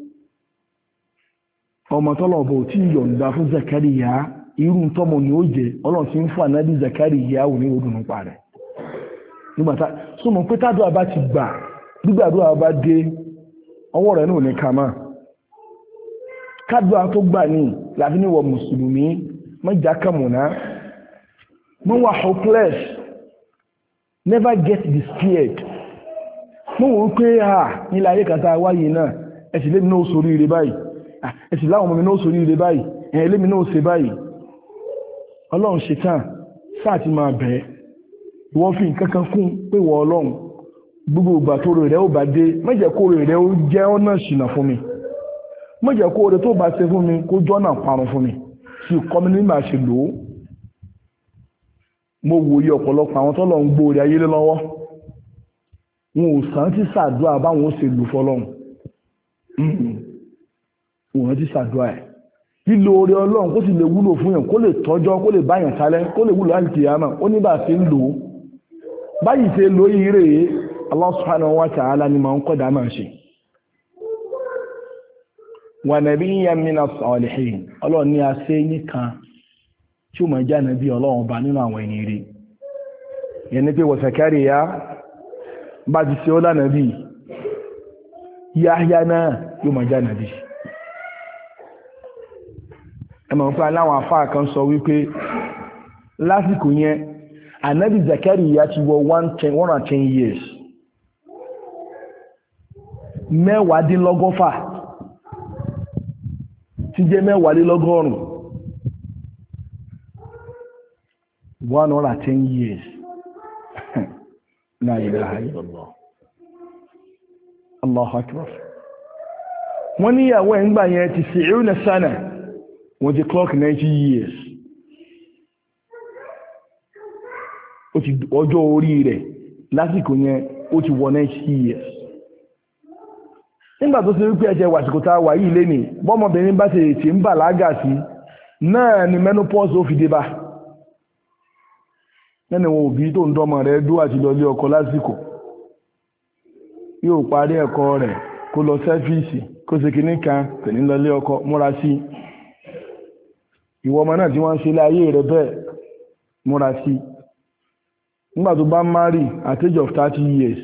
ọmọ tọ́lọ̀bọ̀ tí yọ̀ǹda fún Zakariya irú tọ́mọ ni ó jẹ ọlọ́run ti ń fún Ànábì Zakariya ò ní odùnú pa rẹ̀ nígbàtá so mọ̀ pé tádùá bá ti gbà gbígbàdúrà bá dé ọwọ́ rẹ̀ náà ní kàmá kádùá tó gbà ní láti níwọ̀ mùsùlùmí mọ́jà kàmùná mọ́ wà hopeless never get despaired mọ́ wọ́n pé à nílẹ̀ ayé kàtà wáyé náà ẹ̀sì lémi náà sórí ire báyìí ẹ̀sì láwọn ọmọ mi náà sórí ire báyìí ẹ̀yìn lémi náà ṣe báyìí ọlọ́run ṣetán sáà ti máa bẹ̀ẹ́ wọ́n fi nǹkan kan kún pé wọ́n ọlọ́run gbogbo ìgbà tó rẹ̀ ó bá dé mẹ́jẹ̀ kó rẹ̀ ó jẹ́ ọ̀nà ṣìnà fún mi mẹ́jẹ̀ kó rẹ̀ tó bá ṣe fún mi kó jọ́nà parun fún mi sí kọ́mi nígbà ṣe lò ó mo wòye ọ̀pọ̀lọpọ̀ àwọn tọ́lọ̀ ń gbóore ayé lọ́wọ́ wọn ò sàn ti ṣàdúrà báwọn ó ṣe lù fọlọ́run wọn ti ṣàdúrà ẹ̀ lílo oore ọlọ́run kó sì lè wúlò fún yàn kó lè tọ́jọ́ kó lè báyàn kalẹ̀ kó lè wúlò láti kìyàmà ó ní bá ṣe ń lò ó báyìí ṣe lo ire Allah subhanahu wa ta'ala ni ma ń kọ́dá máa ṣe wa nabiyyan minas salihin ọlọ́run ní a ṣe nìkan tí ó máa jẹ́ nàbí ọlọ́run bá nínú àwọn ẹni rí yẹn ni pé wa Zakariya bá ti ṣe ó lánàbí Yahya náà yóò máa jẹ́ nàbí ẹmọ̀ pé aláwọn afá kan sọ wípé lásìkò yẹn ànábì Zakariya ti wọ one hundred ten years mẹ́wàádínlọ́gọ́fà tí jẹ́ mẹ́wàádínlọ́gọ́rùn one hundred ten years la ilaha illallah Allahu akbar wọ́n níyàwó ẹ̀ ń gbà yẹn ti sìírùn sánà wọ́n ti clock ninety years ó ti ọjọ́ orí rẹ̀ lásìkò yẹn ó ti wọ ninety years nígbà tó ṣe wípé ẹ̀jẹ̀ wàsìkò tá a wà yìí lénìí bọ́mọbìnrin bá ṣe ètì ń bàlágà sí náà ni menopause ó fi dé bá lẹ́nu wọn òbí tó ń dọ́mọ rẹ̀ dó àti lọ lé ọkọ lásìkò yóò parí ẹ̀kọ́ rẹ̀ kó lọ sẹ́fíìsì kó ṣe kìíní kan kò ní lọ lé ọkọ múra sí ìwọ ọmọ náà tí wọ́n ń ṣe láyé rẹ̀ bẹ́ẹ̀ múra sí nígbà tó bá marry at age of thirty years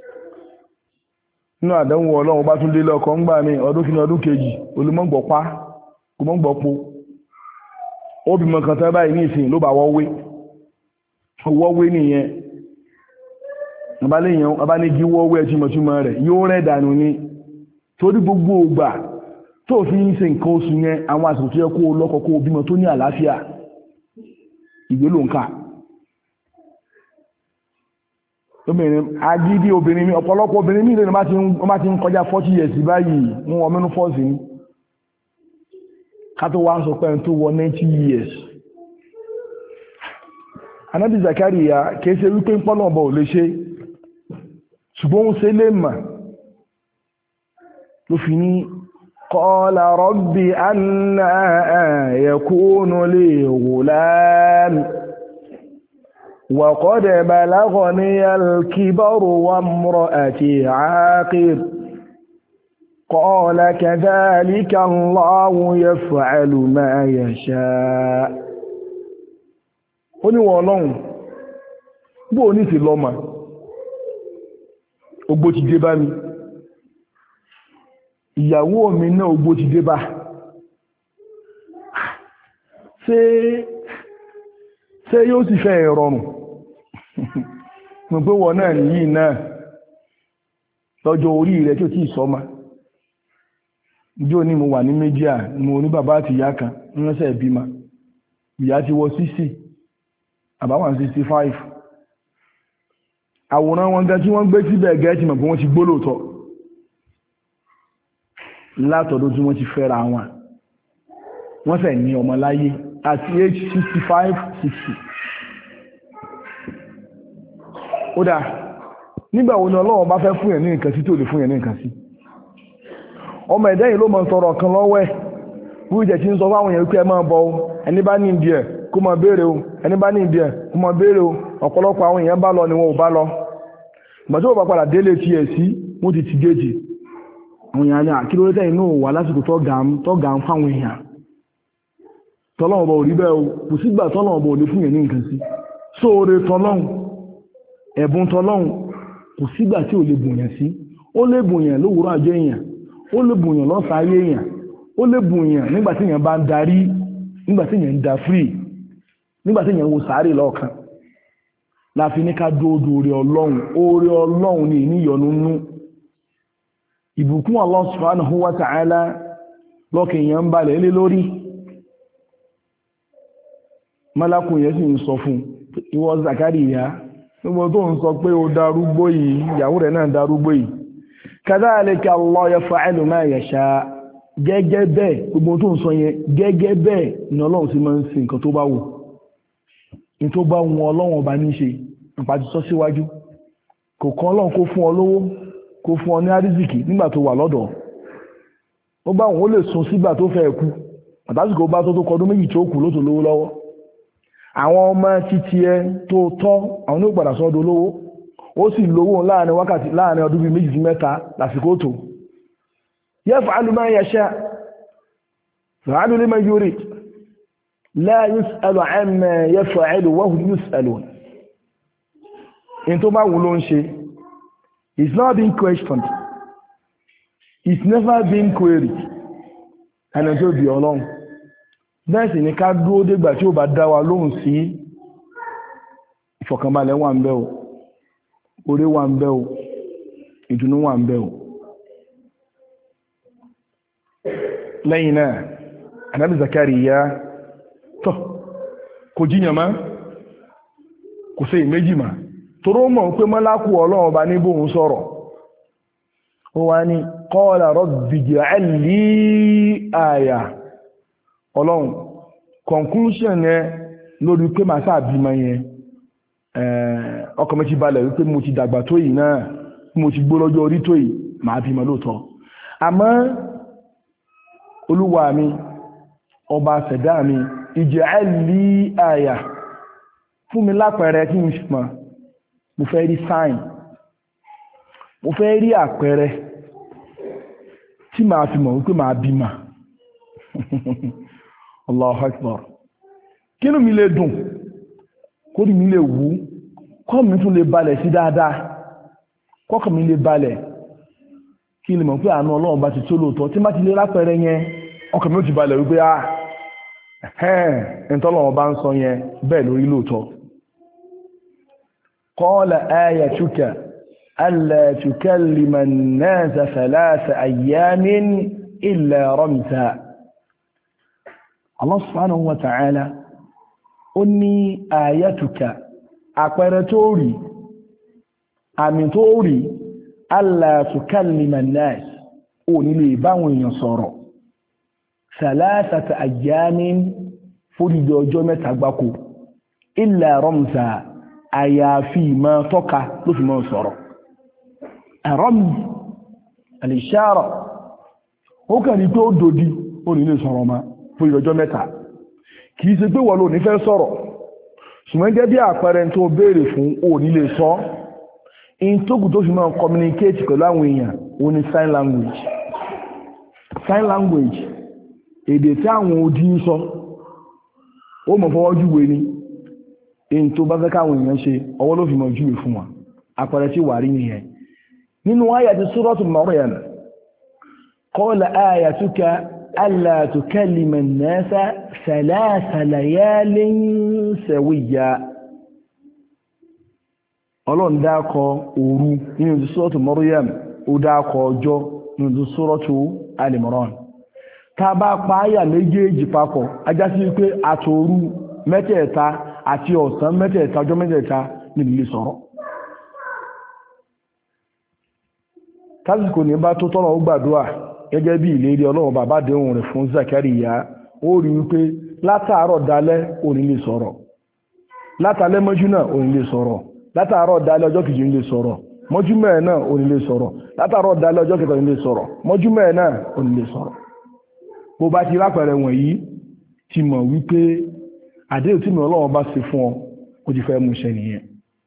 nínú àdánwò ọlọ́run bá tún lé lọ́kọ̀ ń gbà mí ọdún kìíní ọdún kejì olùmọ̀gbọ̀pá olùmọ̀gbọ̀po ó bímọ kan tán báyìí ní ìsìn ló bá wọ́wé wọ́wé nìyẹn abáléyàn abánigi wọ́wé ẹtìmọ̀tìmọ̀ rẹ̀ yóò rẹ̀ dànù ni torí gbogbo ògbà tó fi ń ṣe nǹkan oṣù yẹn àwọn àsìkò tó yẹ kó lọ́kọ kó bímọ tó ní àlàáfíà ìgbé ló ń kà obìnrin agídí obìnrin mi ọ̀pọ̀lọpọ̀ obìnrin mi lẹ́nu bá ti ń kọjá forty years báyìí wọ́n wọ́n mẹ́nu fọ́ọ̀sì ní ká tó wá ń sọ pé ẹni tó wọ ninety years Ànábì Zakariya kìí ṣe wípé ń pọ́nà ọba ò lè ṣe ṣùgbọ́n ó ṣe lè mà ló fi ní qala rabbi anna yakunu li ghulam وقد بلغني الكبر وامرأتي عاقر قال كذلك الله يفعل ما يشاء ó ní wọ́n Ọlọ́run bó ní sí lọ́mà ogbó ti dé bá mi ìyàwó mi náà ogbó ti dé bá ṣé ṣé yóò sì fẹ́ ìrọ̀rùn mo pé wọ́n náà nìyí náà lọ́jọ́ orí rẹ̀ tí ó tí ìsọ́mà ìjọ́ ní mo wà ní méjìá mo ní bàbá àti ìyá kan ránṣẹ́ ìbímọ ìyá ti wọ sixty àbáwọn sixty five àwòrán wọn gan tí wọ́n gbé síbẹ̀ gẹ́ẹ̀tì mọ̀ pé wọ́n ti gbó lóòótọ́ látọ̀dọ̀ tí wọ́n ti fẹ́ra wọn wọ́n fẹ́ ní ọmọ láyé àti age sixty five sixty ó dáa nígbà wo ni Ọlọ́run bá fẹ́ fún yẹn ní nǹkan sí tí ò lè fún yẹn ní nǹkan sí ọmọ ẹ̀dá yìí ló mọ̀ sọ̀rọ̀ kan lọ́wọ́ ẹ̀ wíwí jẹ́ tí ń sọ fáwọn èèyàn pé ẹ máa bọ̀ o ẹni bá ní ìdí ẹ̀ kó máa béèrè o ẹni bá ní ìdí ẹ̀ kó máa béèrè o ọ̀pọ̀lọpọ̀ àwọn èèyàn bá lọ ni wọn ò bá lọ ìgbà tí ó bá padà délé tiẹ̀ sí wọ́n ti ti géèjì àwọn èèyàn ní àkílódé tẹ́yìn náà wà lásìkò tó ga ń fáwọn èèyàn tọ́lọ́wọ́ bá ò rí bẹ́ẹ̀ o kò sígbà tọ́lọ́wọ́ bá ò lè fún yẹn ní nǹkan sí sóore tọ́lọ́hun ẹ̀bùn tọ́lọ́run kò sígbà tí ò lè bùnyàn sí. Ó lè bùnyàn lówùúrọ̀ ọjọ́ èèyàn, ó lè bùnyàn lọ́sàn ayé èèyàn, ó lè bùnyàn nígbà tí èèyàn bá ń darí, nígbà tí èèyàn ń da free, nígbà tí èèyàn wo sàárè lọ́ọ̀kan. La fi ní ká dóòdó orí ọlọ́run, orí ọlọ́run ní ìníyọnu nú. Ìbùkún Allah subhanahu wa ta'ala lọ́kàn èèyàn ń balẹ̀ lé lórí. Málákùn yẹn sì ń sọ fún ìwọ Zakariya, gbogbo tó ń sọ pé ó darúgbó yìí, ìyàwó rẹ̀ náà darúgbó yìí. Kadhalika Allah yaf'alu ma yasha. Gẹ́gẹ́ bẹ́ẹ̀, gbogbo tó ń sọ yẹn, gẹ́gẹ́ bẹ́ẹ̀ ni Ọlọ́run sì máa ń ṣe nǹkan tó bá wù. In tó bá wọn Ọlọ́run ọba ní ṣe, nípa ti sọ síwájú. Kò kàn Ọlọ́run kó fún ọ lówó, kó fún ọ ní àrísìkì nígbà tó wà lọ́dọ̀. Ó bá wọn ó lè sun sígbà tó fẹ́ kú. Àtàsìkò bá tó tó kọdún méjì tó kù ló tó lówó lọ́wọ́. Àwọn ọmọ títí ẹ tó tọ́, àwọn ní ó padà sọ́dọ̀ olówó. Ó sì lówó láàrin wákàtí láàrin ọdún bíi méjì sí mẹ́ta lásìkò tó. Yaf'alu ma yasha. Fa'alu liman yurid. La yus'alu amma yaf'alu wa hum yus'alun. In tó bá wù ló ń ṣe. It's not being questioned. It's never been queried. Ẹni tó bí Ọlọ́run. Bẹ́ẹ̀ sì ni ká dúró dégbà tí ó bá dá wa lóhùn sí ìfọ̀kànbalẹ̀ wà ń bẹ o, oore wà ń bẹ o, ìdùnnú wà ń bẹ o. Lẹ́yìn náà, Ànábì Zakariya tọ́ kò jíyàn má, kò sí ìméjì má, toró mọ̀ pé mọ́lákù Ọlọ́run ọba ní bóhun sọ̀rọ̀. Ó wá ní qala rabbi ij'al li aya. Ọlọ́run conclusion yẹn lórí pé màá sáà bímọ yẹn ọkàn mi ti balẹ̀ wípé mo ti dàgbà tó yìí náà, mo ti gbó lọ́jọ́ orí tó yìí, màá bímọ lóòótọ́. Àmọ́ Olúwa mi, ọba ṣẹ̀dá mi, ij'al li aya, fún mi lápẹẹrẹ kí n mọ̀, mo fẹ́ rí sign, mo fẹ́ rí àpẹẹrẹ tí màá fi mọ̀ wípé màá bímọ. Allahu Akbar. Kínú mi lè dùn, kórí mi lè wú, kọ́ mi tún lè balẹ̀ sí dáadáa, kọ́kàn mi lè balẹ̀, kí lè mọ̀ pé àánú Ọlọ́run bá ti tó lóòótọ́, tí má ti lè lápẹẹrẹ yẹn, ọkàn mi ó ti balẹ̀ wípé ah ẹ̀hẹ́n ẹ̀ntọ́lọ́run bá ń sọ yẹn bẹ́ẹ̀ lórí lóòótọ́. Qala ayatuka alla tukallima an-nasa thalatha ayyamin illa ramza. Allah subhanahu wa ta'ala ó ní ayatuka, àpẹẹrẹ tó rí, àmì tó rí, alla tukallima an-nas, ó nílé báwọn èèyàn sọ̀rọ̀, thalathata ayyamin, fódìdí ọjọ́ mẹ́ta gbáko, illa ramza, àyàfi ma tọ́ka ló fi mọ́ sọ̀rọ̀. Ramz, al-ishara, ó kàn ní pé ó dòdí, ó nílé sọ̀rọ̀ ma fún ìrọjọ́ mẹ́ta. Kìí ṣe pé wọ́n ló ní fẹ́ sọ̀rọ̀, ṣùgbọ́n gẹ́gẹ́ bí àpẹẹrẹ tó béèrè fún ò ní lè sọ. In tó kù tó fi máa communicate pẹ̀lú àwọn èèyàn ó ní sign language. Sign language, èdè tí àwọn odi ń sọ, ó mọ̀ fọwọ́ júwe ni. In tó bá fẹ́ káwọn èèyàn ṣe, ọwọ́ ló fi mọ̀ júwe fún wọn. Àpẹẹrẹ tí wà rí nìyẹn. Nínú àyàtí Suratul Maryam, qala ayatuka ألا تكلم الناس ثلاث ليال سويا. Ọlọ́run dákọ òru nínú Suratu Maryam, ó dákọ ọjọ́ nínú Suratu Al-Imran. Tá bá pa àyà méjèèjì papọ̀, a já sí pé àtòru mẹ́tẹ̀ẹ̀ta àti ọ̀sán mẹ́tẹ̀ẹ̀ta, ọjọ́ mẹ́tẹ̀ẹ̀ta ní ilé sọ̀rọ̀. Tásìkò ní bá tó tọ́nà ó gbàdúrà gẹ́gẹ́ bí ìlérí Ọlọ́run bàbá déhùn rẹ̀ fún Zakariya, ó rí wípé látàárọ̀ dalẹ́ ò ní lè sọ̀rọ̀, látàlẹ́ mọ́jú náà ò ní lè sọ̀rọ̀, látàárọ̀ dalẹ́ ọjọ́ kejì ní lè sọ̀rọ̀, mọ́jú mẹ́ẹ̀ náà ò ní lè sọ̀rọ̀, látàárọ̀ dalẹ́ ọjọ́ kẹta ní lè sọ̀rọ̀, mọ́jú mẹ́ẹ̀ náà ò ní lè sọ̀rọ̀. Bó bá ti lápẹẹrẹ wọ̀nyí, ti mọ̀ wípé àdéhùn tí mi Ọlọ́run bá ṣe fún ọ, ó ti fẹ́ mú ṣẹ nìyẹn.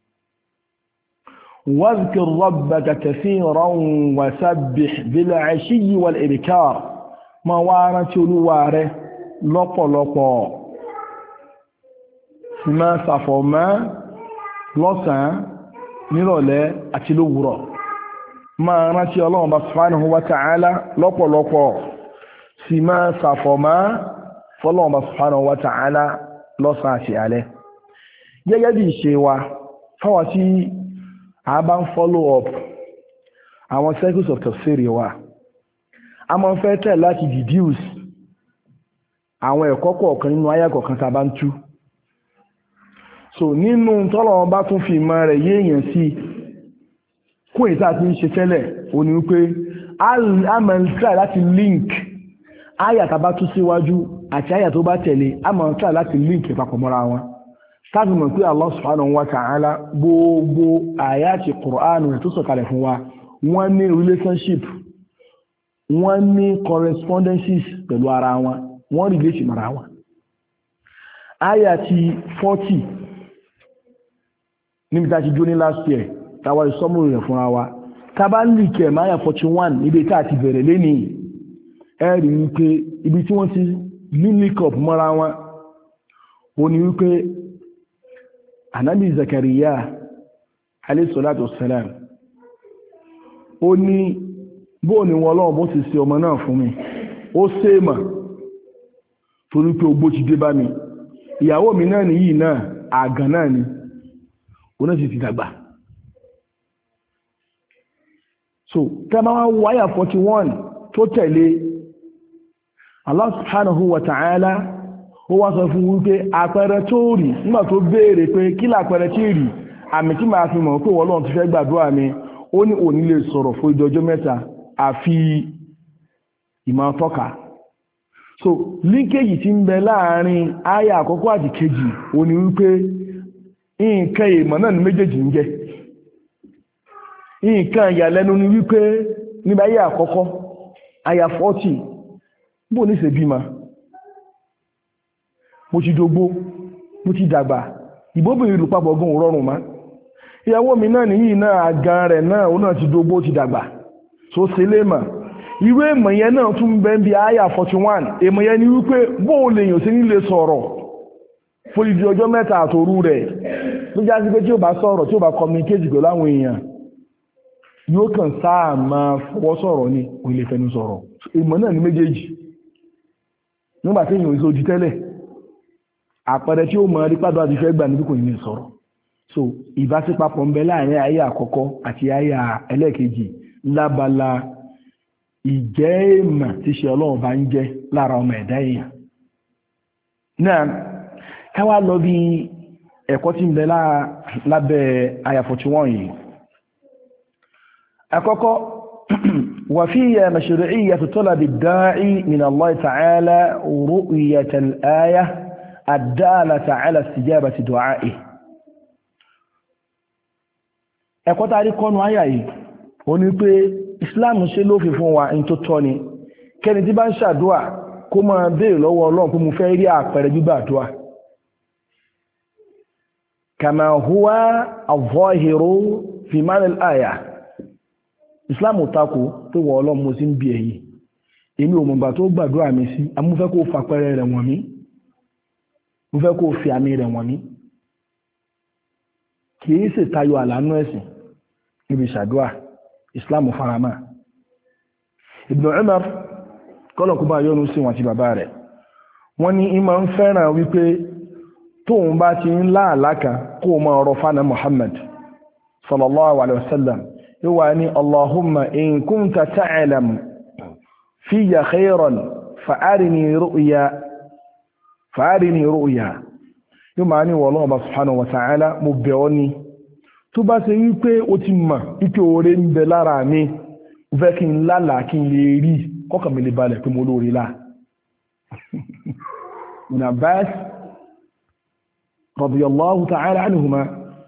واذكر ربك كثيرا وسبح بالعشي والإبكار. ما وارت الواره لقو لقو ما صفوما لسان nírọ̀lẹ́ àti lówùúrọ̀ máa rántí Ọlọ́run bá subhanahu wa ta'ala lọ́pọ̀lọpọ̀ sì máa ṣàfọ̀mọ́ fọ́lọ́run bá subhanahu wa ta'ala lọ́sàn àti alẹ́ gẹ́gẹ́ bí ìṣe wa fáwọn tí a bá ń follow up àwọn cycles of tafsir wa a máa ń fẹ́ tẹ̀ láti deduce àwọn ẹ̀kọ́ kọ̀ọ̀kan nínú àyà kọ̀ọ̀kan tá a bá ń tú so nínú tọ́lọ́run bá tún fi ìmọ̀ rẹ̀ yéèyàn sí kún ìta tí ń ṣe tẹ́lẹ̀ ó ní wípé a máa ń try láti link àyà tá a bá tú síwájú àti àyà tó bá tẹ̀lé a máa ń try láti link papọ̀ mọ́ra wọn táàbí mọ̀ pé Allah subhanahu wa ta'ala gbogbo àyà àti Qur'an rẹ̀ tó sọ̀kalẹ̀ fún wa wọ́n ní relationship wọ́n ní correspondences pẹ̀lú ara wọn wọ́n relate mara wọn àyà ti forty níbi tá a ti jó ní last year táwa ìsọmúrò rẹ̀ fúnra wa tábà lè kẹ̀ máyà forty one níbi tá a ti bẹ̀rẹ̀ lénìí ẹ rí i pé ibi tí wọ́n ti link up mọ́ra wọn ó ní wípé anabi Zakariya alayhi salatu wassalam ó ní bóò ni wọn lọ́wọ́ bó ti ṣe ọmọ náà fún mi ó ṣe mà torí pé ogbó ti dé bá mi ìyàwó mi náà nìyí náà àgàn náà ni òun náà sì ti dàgbà so tẹ́bá wá wáyà forty one tó tẹ̀lé Allah subhanahu wa ta'ala ó wá sọ fún wípé àpẹẹrẹ tó rí nígbà tó béèrè pé kí làpẹẹrẹ tí rí àmì tí màá fi mọ̀ pé wọ́n lọ́n ti fẹ́ gbàdúrà mi ó ní òní lè sọ̀rọ̀ fún ìdọ́jọ́ mẹ́ta àfi ìmọ̀ tọ́ka so líkéjì tí ń bẹ láàrin àyà àkọ́kọ́ àti kejì ó ní wípé nǹkan ìmọ̀ náà ní méjèèjì ń jẹ́ nǹkan ìyàlẹ́nu ni wípé níbi ayé àkọ́kọ́ àyà forty bó ní ṣe bímọ mo ti dógbó mo ti dàgbà ìbóbìnrin ìlú papọ̀ gan rọrùn má ìyàwó mi náà nìyí náà àgàn rẹ̀ náà ó náà ti dógbó ti dàgbà tó ṣe lé mà irú èmọ̀ yẹn náà tún bẹ́ ń bí àyà forty one èmọ̀ yẹn ni wípé bó lè yàn sí nílé sọ̀rọ̀ fún ìdí ọjọ́ mẹ́ta àtòru rẹ̀ ló já sí pé tí ó bá sọ̀rọ̀ tí ó bá communicate pẹ̀lú àwọn èèyàn yóò kàn sáà máa fọwọ́ sọ̀rọ̀ ni kò lè fẹnu sọ̀rọ̀ ìmọ̀ náà ní méjèèjì nígbà tí èèyàn ìṣòdì tẹ́lẹ̀ àpẹẹrẹ tí ó mọ̀ rí pàdó àti fẹ́ gbà níbi kò ní sọ̀rọ̀ so ìbáṣepapọ̀ ń bẹ láàrin ayé àkọ́kọ́ àti ayé ẹlẹ́ẹ̀kejì lábala ìjẹ́ èèmà tí ṣe ọlọ́run bá ń jẹ́ lára ọmọ ẹ̀dá èèyàn náà káwá lọ bí ẹ̀kọ́ tí ń bẹ lábẹ́ ayà forty one yìí àkọ́kọ́ وفي مشروعية طلب الداعي من الله تعالى رؤية الآية الدالة على استجابة دعائه ẹ̀kọ́ tá a rí kọ́nu àyà yìí ó ní pé Islam ṣe lófin fún wa ní tó tọ́ ni kẹ́ni tí bá ń ṣàdúà kó máa béèrè lọ́wọ́ Ọlọ́run pé mo fẹ́ rí àpẹẹrẹ gbígbàdúà كما هو الظاهر في معنى الآية Islam tako tó wọ Ọlọ́run mo sí ń bí ẹ̀yìn èmi ò mọ̀gbà tó gbàdúrà mi sí amúfẹ́ kó fàpẹrẹ rẹ̀ wọ̀n mí mo fẹ́ kó fi àmì rẹ̀ wọ̀n mí kìí sì tayọ àlànà ẹ̀sìn níbi ṣàdúà Islam farama Ibn Umar kọ́lọ̀ kó bá yọ́nú sí wọn àti bàbá rẹ̀ wọ́n ní ìmọ̀ ń fẹ́ràn wípé tóun bá ti ń láàlákà kó máa rọ fánà Muhammad sallallahu alaihi wasallam yíwa ní Allahumma in kunta ta'lam fiyya khayran fa'arini ru'ya fa'arini ru'ya yóò máa ní wọ́lọ́wọ́ bá subhanahu wa ta'ala mo bẹ̀ ọ́ ní tó bá ṣe wípé ó ti mọ̀ ipé oore ń bẹ lára mi ó fẹ́ kí n lálàá kí n lè rí kọ́kàn mi lè balẹ̀ pé mo lóore lá Ibn Abbas radiyallahu ta'ala anhuma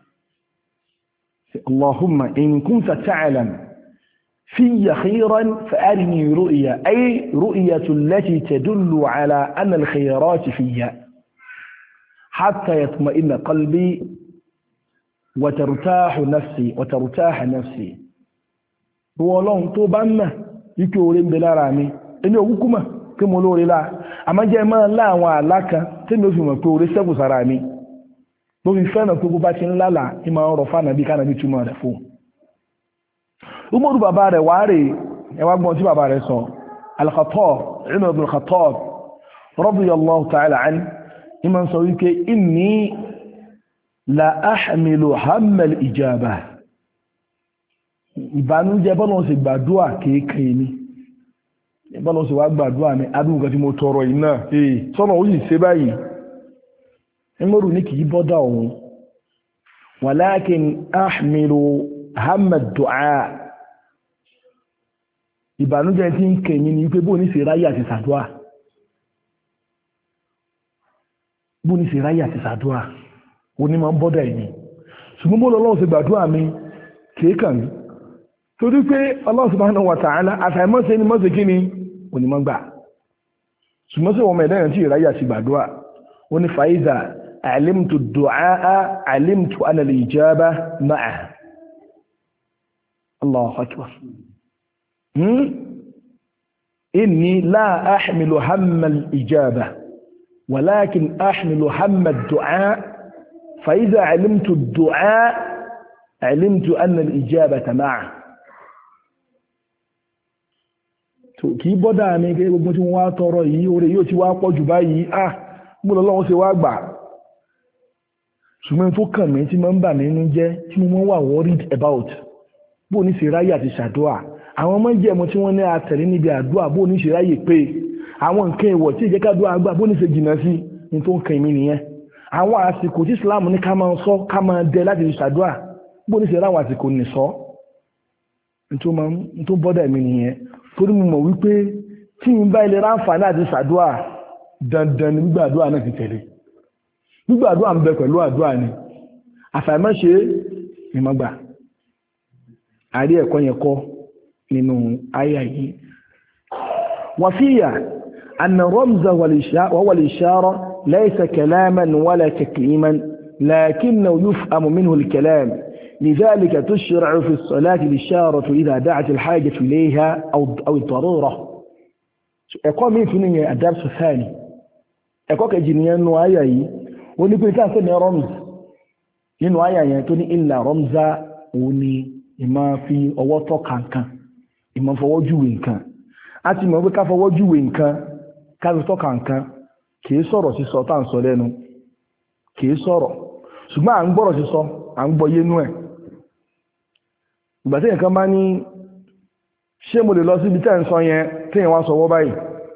اللهم إن كنت تعلم في خيرا فأرني رؤيا أي رؤية التي تدل على أن الخيرات فيها حتى يطمئن قلبي وترتاح نفسي وترتاح نفسي ولون توبنا يكورين بلارامي إنه وكما كما لوري لا أما جاء ما لا وعلاك تنو في مكوري سبو سرامي ló fi fẹ́ràn pé bó bá ti ń lálà ní máa ń rọ fánà bí kánà bí túmọ̀ rẹ̀ fún Umaru bàbá rẹ̀ wá rè ẹwà gbọ́n tí bàbá rẹ̀ sọ Al-Khattab Umar ibn Khattab radiyallahu ta'ala anhu ní máa ń sọ wípé inni la ahmilu hammal ijaba ìbànújẹ́ bọ́nà sì gbàdúà kéèkéè ni bọ́nà sì wá gbàdúà ní adúgbò tí mo tọrọ iná sọ́nà ó sì ṣe báyìí Umaru ní kìí bọ́dá òun walakin ahmilu hamad du'a ìbànújẹ́ tí ń kèmí ní pé bóò ní ṣe ráyà àti sàdúà bóò ní ṣe ráyà àti sàdúà oní ma ń bọ́dá ẹ̀mí ṣùgbọ́n bó lọ́wọ́ sí gbàdúà mi kéèkàn mi torí pé Allah subhanahu wa ta'ala àtàìmọ́sẹ̀ ni mọ́sẹ̀ kí ni onímọ̀ gbà ṣùgbọ́n sí wọn mẹ́ẹ̀dẹ́rìn tí ìráyà sí gbàdúà ó ní fàíza علمت الدعاء علمت أن الإجابة معه الله أكبر إني لا أحمل هم الإجابة ولكن أحمل هم الدعاء فإذا علمت الدعاء علمت أن الإجابة معه kì í bọ́dá mi gẹ́gẹ́ gbogbo tí wọ́n wá tọrọ yìí orí yóò ti wá pọ̀ jù báyìí ah mú lọ́wọ́ ṣe wá gbà ṣùgbọ́n tó kàn mí tí mo ń bà nínú jẹ́ tí mo wà worried about bó ní ṣe ráyè àti ṣàdúà àwọn ọmọ jẹ́mu tí wọ́n ní àtẹ̀lé níbi àdúà bó ní ṣe ráyè pé àwọn nǹkan ìwọ̀ tí ìjẹ́ kádùá gbà bó ní ṣe jìnnà sí ní tó ń kàn mí nìyẹn àwọn àsìkò tí Islam ní ká máa sọ ká máa dẹ láti ṣàdúà bó ní ṣe ráwọn àsìkò ní sọ ní tó bọ́dà mi nìyẹn torí mo mọ̀ wípé tí n bá ilẹ̀ ráǹfààní àti ṣàdúà dandan ní gbàdúà náà ti tẹ̀lé gbígbàdúrà ń bẹ pẹ̀lú àdúrà ni àfàìmọ́ṣe ìmọ̀gbà àrí ẹ̀kọ́ yẹn kọ́ nínú àyà yìí wà fíyà anna ramza wal ishara laysa kalaman wala takliman lakinnahu yufhamu minhu al-kalam لذلك تشرع في الصلاة الإشارة إذا دعت الحاجة إليها أو أو الضرورة ẹ̀kọ́ mi tún ní الدرس الثاني ẹ̀kọ́ kejì nìyẹn nínú àyà yìí ó ní pé káàkiri ní rọ́mùs nínú àyà yẹn tó ní ìlà rọ́mùsá òun ni ìmọ̀ fi ọwọ́ tọ́ kankan ìmọ̀ fọwọ́ júwe nǹkan a ti mọ̀ pé ká fọwọ́ júwe nǹkan ká fi tọ́ kankan kìí sọ̀rọ̀ sísọ tá à ń sọ lẹ́nu kìí sọ̀rọ̀ ṣùgbọ́n à ń gbọ́rọ̀ sísọ à ń gbọ́ yénú ẹ̀ ìgbà tí nǹkan bá ní ṣé mo lè lọ síbi tẹ́ ń sọ yẹn tí yẹn wá sọwọ́ báyìí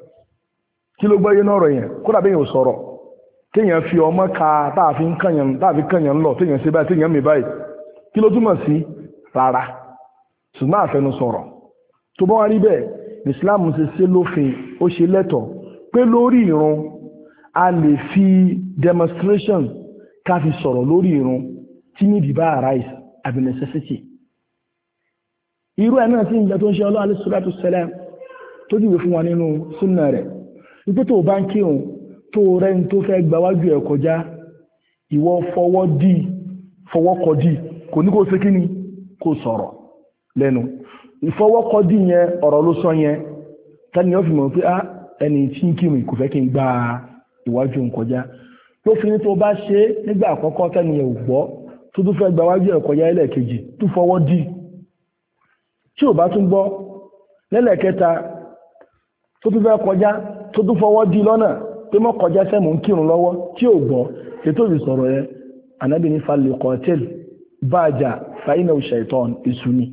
kí ló gbọ́ yénú ọ̀rọ̀ yẹn kódà bí yẹn ò sọ̀rọ̀ téèyàn fi ọmọ ka táàfin kànyàn táàfin kànyàn lọ téèyàn ṣe báyìí téèyàn mi báyìí kí ló túmọ̀ sí rárá ṣùgbọ́n àfẹnusọ̀rọ̀ tó bá wá rí bẹ́ẹ̀ Islam ṣe ṣe lófin ó ṣe lẹ́tọ̀ pé lórí ìrun a lè fi demonstration ká fi sọ̀rọ̀ lórí ìrun tí níbi bá arise àbí necessity irú ẹ̀ náà sí ìjà tó ń ṣe ọlọ́run alayhi salatu wassalam tó dìbò fún wa nínú súnà rẹ̀ wípé tó bá ń kírun tó rẹ̀ ń tó fẹ́ gbáwájú ẹ̀ kọjá ìwọ fọwọ́ dí fọwọ́ kọ dí kò ní kó ṣe kí ni kó sọ̀rọ̀ lẹ́nu ìfọwọ́kọ dí yẹn ọ̀rọ̀ ló sọ yẹn tani ó fi mọ̀ pé á ẹni tí ń kírun kò fẹ́ kí n gba ìwájú ń kọjá tó fi ní tó bá ṣe nígbà àkọ́kọ́ tẹ́ni ẹ̀ ò gbọ́ tó tún fẹ́ gbáwájú ẹ̀ kọjá ẹlẹ́ẹ̀kejì tó fọwọ́ dí tí ò bá tún gbọ́ lẹ́lẹ́kẹta tó tún fẹ́ kọjá tó tún fọwọ́ dí lọ́nà pé mọ́ kọjá sẹ́mù ń kírun lọ́wọ́ tí ò gbọ́ ètò ìsọ̀rọ̀ yẹn ànábì ní falẹ̀ kọ́tẹ́lì bájà fàínà ṣaitan ìsúni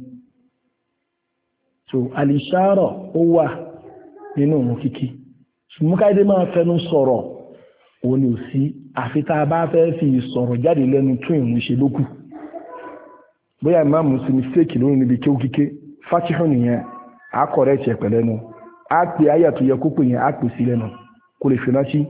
so alìṣàrọ̀ ó wà nínú òun kíkí ṣùgbọ́n máa fẹnu sọ̀rọ̀ òun ni ò sí àfi tá a bá fẹ́ fi sọ̀rọ̀ jáde lẹ́nu tún ìrun ṣe lókù bóyá ìmáàmù sí mistake lórí níbi kí ó kíké fátihù nìyẹn á correct ẹ̀ pẹ̀lẹ́nu á pè áyà tó yẹ kó pè yẹn á pè sí lẹ́nu kò lè fi rántí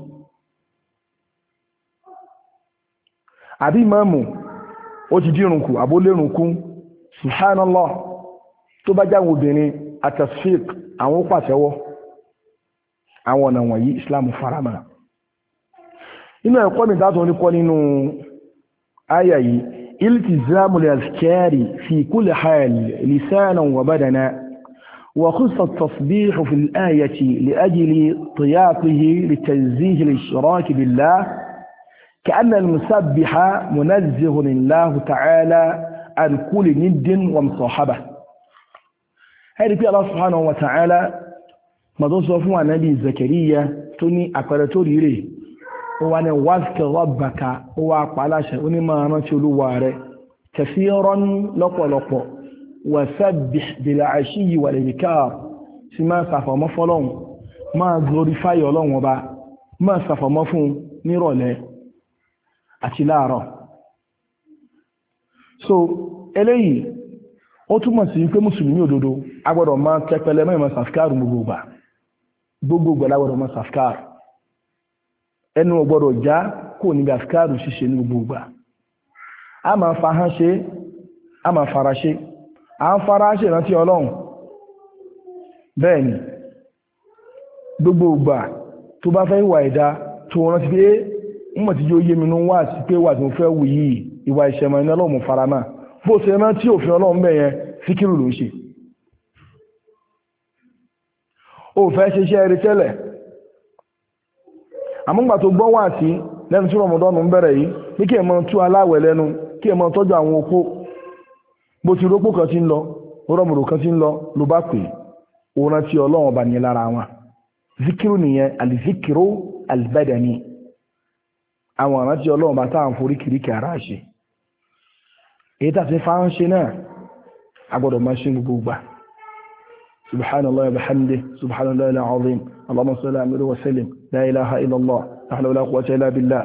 àbí ìmáàmù ó ti dírun kù àbólérun kú subhanallah tó bá jáwọn obìnrin àtàsfík àwọn pàtẹ́wọ́ àwọn ọ̀nà wọ̀nyí islam farama inú ẹ̀kọ́ mi dátọ̀ oníkọ́ nínú àyà yìí iltizamu al-azkari fi kulli hal lisanan wa badana wa khussa at-tasbih fi al-ayati li ajli tiyaqihi li tanzih al-ishrak billah كأن المسبح منزه لله تعالى عن كل ند ومصاحبة هذه في الله سبحانه وتعالى ما تصفوا عن نبي زكريا توني أقرأتوري لي هو أن واذكر ربك هو أقبلاش ونما نتلواره كثيرا لقو لقو وسبح بالعشي والإبكار سما سافا مفلون ما glorify Ọlọ́run Ọba ما سافا مفون nírọ̀lẹ́ àti láàárọ̀. So eléyìí ó túmọ̀ sí pé mùsùlùmí òdodo agbọ́dọ̀ máa kẹpẹlẹ mọ́ ìmọ̀ sàfikáàrù gbogbo gbogbo lágbọ́dọ̀ máa sàfikáàrù ẹnu ọgbọ́dọ̀ já kò níbi àfikáàrù ṣíṣe ní gbogbo a máa fa hán ṣe a máa fara ṣe a ń fara ṣe ìrántí Ọlọ́run bẹ́ẹ̀ ni gbogbo ìgbà tó bá fẹ́ ìwà ẹ̀dá tó rántí pé mọ̀ tí yóò yé mi ní wá sí pé wà tí mo fẹ́ wù yìí ìwà ìṣẹ̀mọ̀ iná Ọlọ́run fara náà bó ṣe rán tí òfin Ọlọ́run bẹ̀yẹn fíkírù ló ń ṣe ó fẹ́ ṣe iṣẹ́ rí tẹ́lẹ̀ àmúgbà tó gbọ́ wà sí lẹ́nu tí Ramadan ń bẹ̀rẹ̀ yìí ní kí ẹ mọ tú aláwẹ̀ lẹ́nu kí ẹ mọ tọ́jú àwọn opó bó ti rópó kan ti ń lọ rọmùrò kan ti ń lọ ló bá pè ó rántí Ọlọ́run ọba ní lára wọn zikiru nìyẹn alizikiru albadani àwọn àrántí Ọlọ́run bá táà ń forí kìríkì ara ṣe èyí tàbí fáwọn ṣe náà agbọ́dọ̀ máa ṣe gbogbo gbà subhanallah wa bihamdihi subhanallah al-azim allahumma salli ala wa sallim la ilaha illallah la hawla wala quwwata illa billah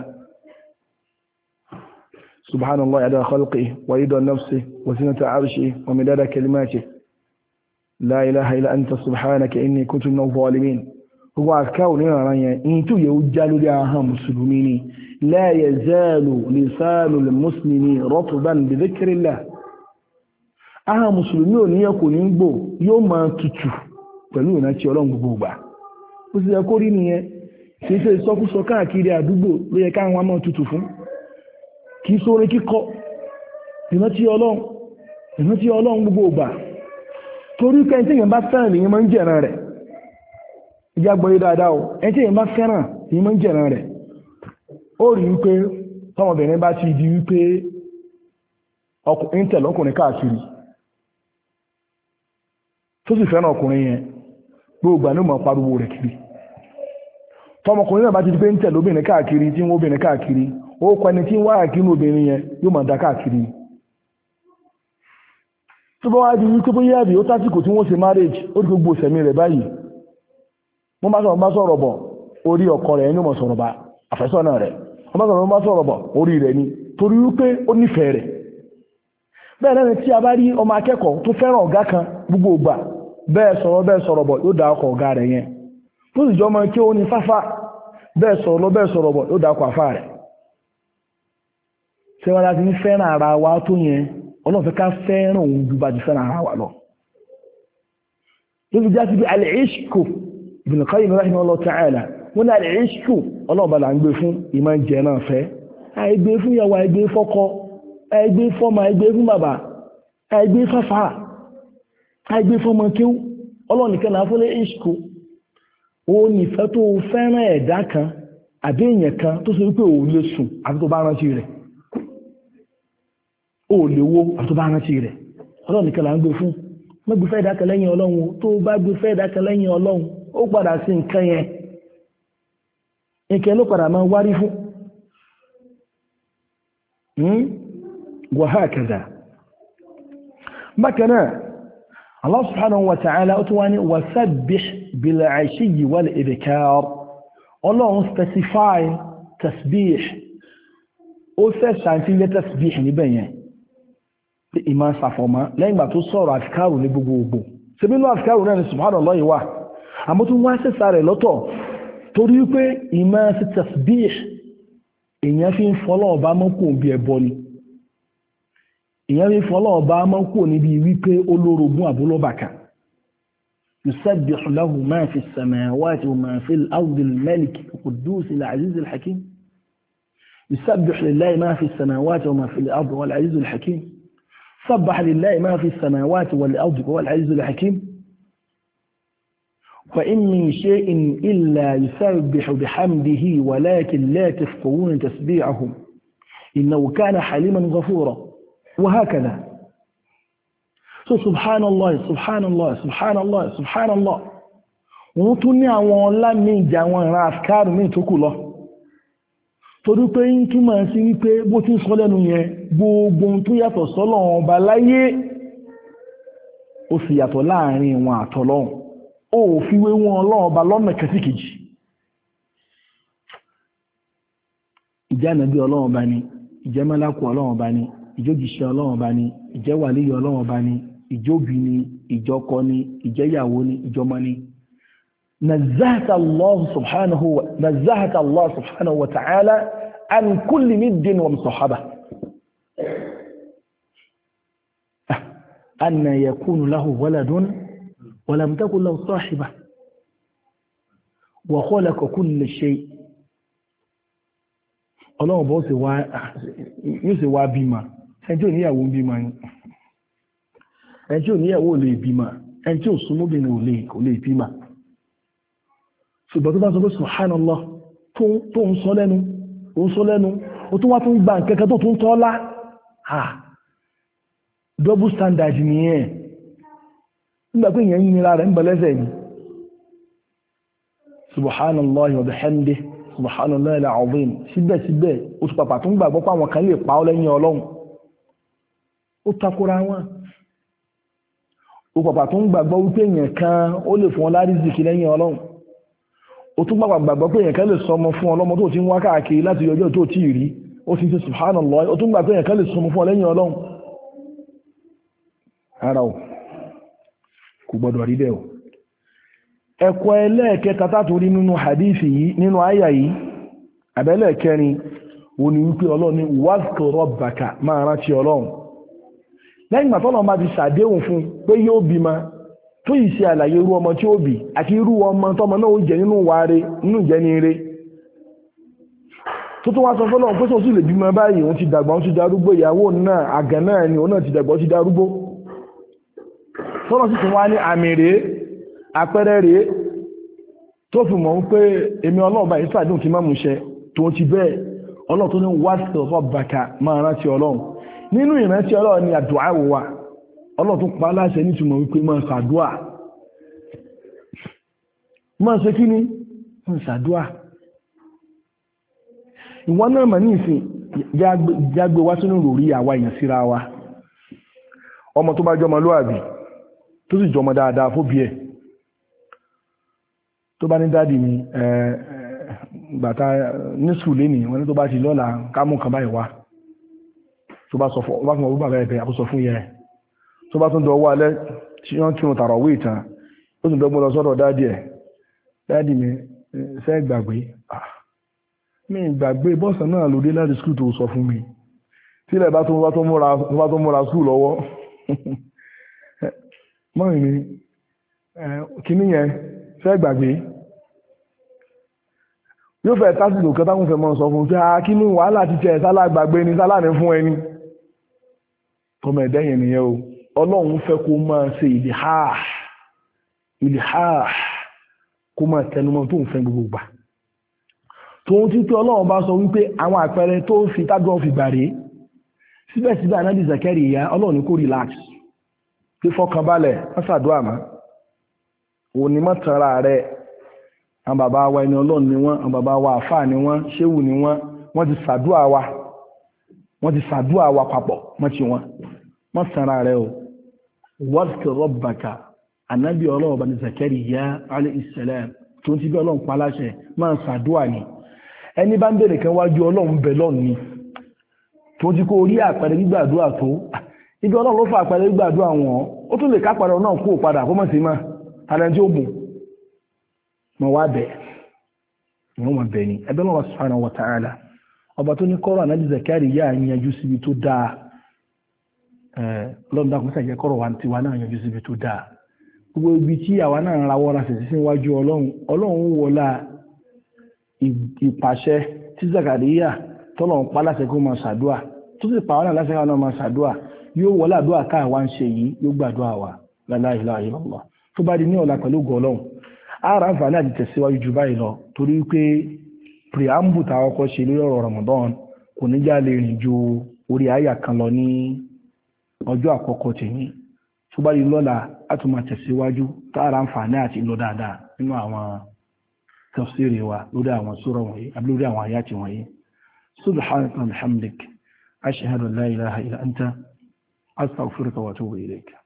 subhanallah ala khalqihi wa rida nafsihi wa zinata arshihi wa midada kalimatihi la ilaha illa anta subhanaka inni kuntu minadh dhalimin gbogbo àkáwò nínú ara yẹn in tó yẹ ó já lórí ahọ́n mùsùlùmí ni la yazalu lisanu al-muslimi ratban bi dhikrillah ahọ́n mùsùlùmí ò níyẹ kò ní gbò yóò máa tutù pẹ̀lú ìrántí Ọlọ́run gbogbo ìgbà ó sì yẹ kó rí nìyẹn kì í ṣe ìsọkúsọ káàkiri àdúgbò ló yẹ káwọn máa tutù fún kì í sórin kíkọ ìrántí Ọlọ́run ìrántí Ọlọ́run gbogbo ìgbà torí kẹ́ńtì yẹn bá fẹ́ràn nìyẹn máa ń jẹ̀ràn rẹ̀ ìjà gbọ́yé dáadáa o ẹni tí èyàn bá fẹ́ràn ní mọ́ ń jẹ̀ràn rẹ̀ ó rí wípé tọmọbìnrin bá ti di wípé ọkùnrin tẹ̀lé ọkùnrin káàkiri tó sì fẹ́ràn ọkùnrin yẹn gbogbo àní mọ̀ pariwo rẹ̀ kiri tọmọkùnrin náà bá ti di pé ń tẹ̀lé obìnrin káàkiri tí ń wó obìnrin káàkiri ó kọ ẹni tí ń wá àkínú obìnrin yẹn yóò mọ̀ dá káàkiri tó bá wá di wípé bóyá àbí ó tásìkò tí wọ́n ṣe marriage ó di gbogbo ìṣẹ̀mí rẹ̀ báyìí wọ́n bá sọ̀rọ̀ bá sọ̀rọ̀ bọ̀ orí ọkọ rẹ̀ ní mọ̀ sọ̀rọ̀ bá àfẹ́sọ́nà rẹ̀ wọ́n bá sọ̀rọ̀ bá sọ̀rọ̀ bọ̀ orí rẹ̀ ni torí wípé ó nífẹ̀ẹ́ rẹ̀ bẹ́ẹ̀ náà tí a bá rí ọmọ akẹ́kọ̀ọ́ tó fẹ́ràn ọ̀gá kan gbogbo ìgbà bẹ́ẹ̀ sọ̀rọ̀ bẹ́ẹ̀ sọ̀rọ̀ bọ̀ yóò dá ọkọ̀ ọ̀gá rẹ̀ yẹn tó sì jọ ọmọ kí ó ní fáfá bẹ́ẹ̀ sọ̀rọ̀ lọ bẹ́ẹ̀ sọ̀rọ̀ bọ̀ yóò dá ọkọ̀ àfá rẹ̀ ṣé wọn láti ní fẹ́ràn ara wa tó yẹn Ọlọ́run fẹ́ ká fẹ́ràn òun ju bá ti fẹ́ràn ara wa lọ ló fi já sí bí al-ishku Ibn Qayyim rahimahullah ta'ala wọ́n náà al-ishku ọlọ́ọ̀bá là ń gbé fún ìmọ̀ jẹ náà fẹ́ àìgbé fún ìyàwó àìgbé fọ́kọ àìgbé fọ́mọ àìgbé fún bàbá àìgbé fáfá àìgbé fọ́mọ kíw ọlọ́ọ̀nìkan náà fún al-ishku ó nífẹ́ tó fẹ́ràn ẹ̀dá kan àbí èèyàn kan tó sọ wípé òun lè sùn àti tó bá rántí rẹ̀ ó lè wo àti tó bá rántí rẹ̀ ọlọ́ọ̀nìkan là ń gbé fún mọ́gbẹ́fẹ́ ìdákan lẹ́yìn Ọlọ́run tó bá gbẹ́fẹ́ ìdákan lẹ́yìn Ọlọ́run ó padà sí nǹkan yẹn nǹkan ló padà máa wárí fún wa hakaza bákan náà Allah subhanahu wa ta'ala ó tún wá ní wasabbih bil 'ashiyyi wal ibkar Ọlọ́run specify tasbih ó fẹ́ ṣàǹtí tasbih níbẹ̀ yẹn ìmá sàfọ̀mọ́ lẹ́yìn ìgbà tó sọ̀rọ̀ àfikáàrù ní gbogbogbò ṣe bí inú àfikáàrù náà ni subhanallah wà àmọ́ tún wá sẹ́sà rẹ̀ lọ́tọ̀ torí wípé ìmá sí tasbih èèyàn fi ń fọ́lọ́ ọba mọ́kù bí ẹbọ ni èèyàn fi ń fọ́lọ́ ọba mọ́kù níbi wípé olórogún àbúlọ́bàkà yusabbihu lahu ma fi as-samawati wa ma fi al-ardi al-malik al-quddus al-aziz al-hakim yusabbihu lillahi ma fi as-samawati wa ma fi al-ardi wal-aziz al-hakim سبح لله ما في السماوات والأرض وهو العزيز الحكيم فإن من شيء إلا يسبح بحمده ولكن لا تفقهون تسبيحهم إنه كان حليما غفورا وهكذا. so subhanallah subhanallah subhanallah subhanallah wọ́n tún ní àwọn ọlá mi ìjà àwọn ìran àfikáàrù mi tó kù lọ torí pé ń túmọ̀ sí wípé bó ti ń sọ lẹ́nu yẹn gbogbo tó yàtọ̀ sọ́lọ́run ọba láyé ó sì yàtọ̀ láàrin wọn àtọlọ́run ó fi wé wọn ọlọ́run ọba lọ́nà kẹsíkejì. ìjẹ́ ànábì ọlọ́run ọba ni, ìjẹ́ mẹ́lákù ọlọ́run ọba ni, ìjójìṣẹ́ ọlọ́run ọba ni, ìjẹ́ wàlíyì ọlọ́run ọba ni, ìjóbi ni, ìjọkọ ni, ìjẹ́yàwó ni, ìjọmọ ni. نزهت الله سبحانه و... نزهت الله سبحانه وتعالى عن كل ند ومصاحبة أن يكون له ولد ولم تكن له صاحبة وخلق كل شيء. ọlọ́run bọ́ sí wá yóò sì wá bímọ ẹni tí ò níyàwó ń bímọ ni ẹni tí ò níyàwó ò lè bímọ ẹni tí ò súnmọ́bìnrin ò lè bímọ. ṣùgbọ́n tó bá sọ pé subhanallah tó ń sọ lẹ́nu ó ń sọ lẹ́nu ó tún wá tún gba nkẹ́kẹ́ tó tún tọ́lá ha double standard nìyẹn nígbà pé ìyẹn nira rẹ̀ ń bẹ̀ lẹ́sẹ̀ yìí subhanallah wa bihamdihi subhanallah al-azim síbẹ̀síbẹ̀ ó tún pàpà tó ń gbàgbọ́ pé àwọn kan lè pa ọ́ lẹ́yìn ọlọ́run ó takora wọn ó pàpà tó ń gbàgbọ́ wípé èèyàn kan ó lè fún ọ lárízìkí lẹ́yìn ọlọ́run ó tún pàpà gbàgbọ́ pé èèyàn kan lè sọmọ fún ọlọ́mọ tó ti ń wá káàkiri láti ọjọ́ tó ti rí ó ti ń ṣe subhanallah ó tún gbàgbọ́ pé èèyàn kan lè sọmọ fún ọ lẹ́yìn ọlọ́run ara ò kò gbọdọ̀ rí bẹ́ẹ̀ o. ẹ̀kọ́ ẹlẹ́ẹ̀kẹta tàtò rí nínú hadithi yìí nínú àyà yìí àbẹ́lẹ̀ kẹrin wo ni wípé ọlọ́run ní wazkur rabbaka máa rántí ọlọ́run lẹ́yìn ìgbà tọ́lọ́run bá ti ṣàdéhùn fún pé yóò bímọ tó yìí ṣe àlàyé irú ọmọ tí ó bí àti irú ọmọ tọ́mọ náà ó jẹ nínú wàre nínú ìjẹniire tó tún wá sọ fọ́lọ́run pé sọ́sì lè bímọ báyìí òun ti dàgbà òun ti darúgbó ìyàwó náà àgàn náà ni òun náà ti dàgbà òun ti darúgbó tọ́lọ́ sì tún wá ní àmì rèé àpẹẹrẹ rèé tó fi mọ̀ pé èmi ọlọ́run bá ìsàdùn kí má mú ṣẹ tó ti bẹ́ẹ̀ ọlọ́run tó ní wazkur rabbaka máa rántí ọlọ́run nínú ìrántí ọlọ́run ni àdúà wà ọlọ́run tó pa aláṣẹ nítumọ̀ wípé máa ṣàdúà máa ṣe kí ni máa ṣàdúà ìwọ náà mà ní ìsìn jágbe wá sínú ròrí àwa èèyàn síra wa ọmọ tó bá jọmọ lóàbí tó sì jọmọ dáadáa fóbi ẹ̀ tó bá ní dáàdì mi gbàtà ní sùúlé ní wọ́n ní tó bá ti lọ́la kámù kan báyìí wá tó bá sọ fún ọba fún ọba bẹ̀rẹ̀ àbúsọ fún yẹ tó bá tún dọ̀wọ́ alẹ́ tí wọ́n kí wọn tààrà owó ìtàn ó sì dọ́gbọ́n lọ sọ́dọ̀ dáàdì ẹ̀ dáàdì mi fẹ́ gbàgbé mi gbàgbé bọ́sàn náà lòdì láti skul tó sọ fún mi tí ilẹ̀ bá tó múra skul lọ́wọ́ mọ́rin mi kíní yẹn fẹ́ gbàgbé yóò fẹ́ tásìlò kan táwọn fẹ́ mọ́ sọ fún pé a kí ní wàhálà ti tẹ̀ sálà gbàgbé ní sálà ní fún ẹni tọmọ ẹ̀dẹ́yìn nìyẹn o ọlọ́run fẹ́ kó máa ṣe ìlìhà ìlìhà kó máa tẹnumọ́ tó ń fẹ́ gbogbo gbà tòun ti pé ọlọ́run bá sọ wípé àwọn àpẹẹrẹ tó fi tágbọ́n fi gbà rèé síbẹ̀síbẹ̀ anábì Zakariya ọlọ́run ní kó relax pé fọkànbalẹ̀ wọ́n ṣàdúrà mọ́ òní mọ́ tanra rẹ̀ àwọn bàbá wa ẹni ọlọ́run ni wọ́n àwọn bàbá wa àfáà ni wọ́n ṣéwù ni wọ́n wọ́n ti ṣàdúà wa wọ́n ti ṣàdúà wa papọ̀ mọ́ ti wọn mọ́ tanra rẹ̀ o wazkur rabbaka ànábì ọlọ́run bá ní Zakariya alayhi salam tó ń ti bí ọlọ́run pa láṣẹ máa ṣàdúà ni ẹni bá ń bèèrè kan wájú ọlọ́run bẹ̀ lọ́run ni tó ti kó orí àpẹẹrẹ gbígbàdúrà tó ibi ọlọ́run ló fa àpẹẹrẹ gbígbàdúrà wọn ó tún lè kápẹẹrẹ náà kó padà kó mọ̀ sí máa tàbí tí ó bù mọ̀ wá bẹ̀ wọ́n mọ̀ bẹ̀ ni ẹgbẹ́ lọ́wọ́ subhanahu wa ta'ala ọba tó ní kọ́rọ̀ ànábì Zakariya yanjú síbi tó dáa lọ́dún dákun sàjẹ́ kọ́rọ̀ wa tiwa náà yanjú síbi tó dáa gbogbo ibi tí àwa náà ń rawọ́ ra sí síwájú ọlọ́run ọlọ́run wọlá ìpàṣẹ tí Zakariya tọ́lọ́run pa láṣẹ kó máa ṣàdúà tó sì pa àwọn náà láṣẹ káwọn náà máa ṣàdúà yóò wọlá àdúà káà wá ń ṣe yìí yóò gbàdúà wa la ilaha illallah tó bá di ní ọ̀la pẹ̀lú gọ́ọ̀lọ́hùn ara àǹfààní àti tẹ̀síwájú jù báyìí lọ torí pé preamble tá a kọ́kọ́ ṣe lórí ọ̀rọ̀ Ramadan kò ní já lè rìn ju orí àyà kan lọ ní ọjọ́ àkọ́kọ́ tèmi tó bá yìí lọ́la a tún máa tẹ̀síwájú tá ara àǹfààní àti lọ dáadáa nínú àwọn tafsiri wa lórí àwọn sura wọ̀nyí àbí lórí àwọn àyàtì wọ̀nyí. subhanaka wa bihamdik ashhadu an la ilaha illa anta astaghfiruka wa atubu ilayk.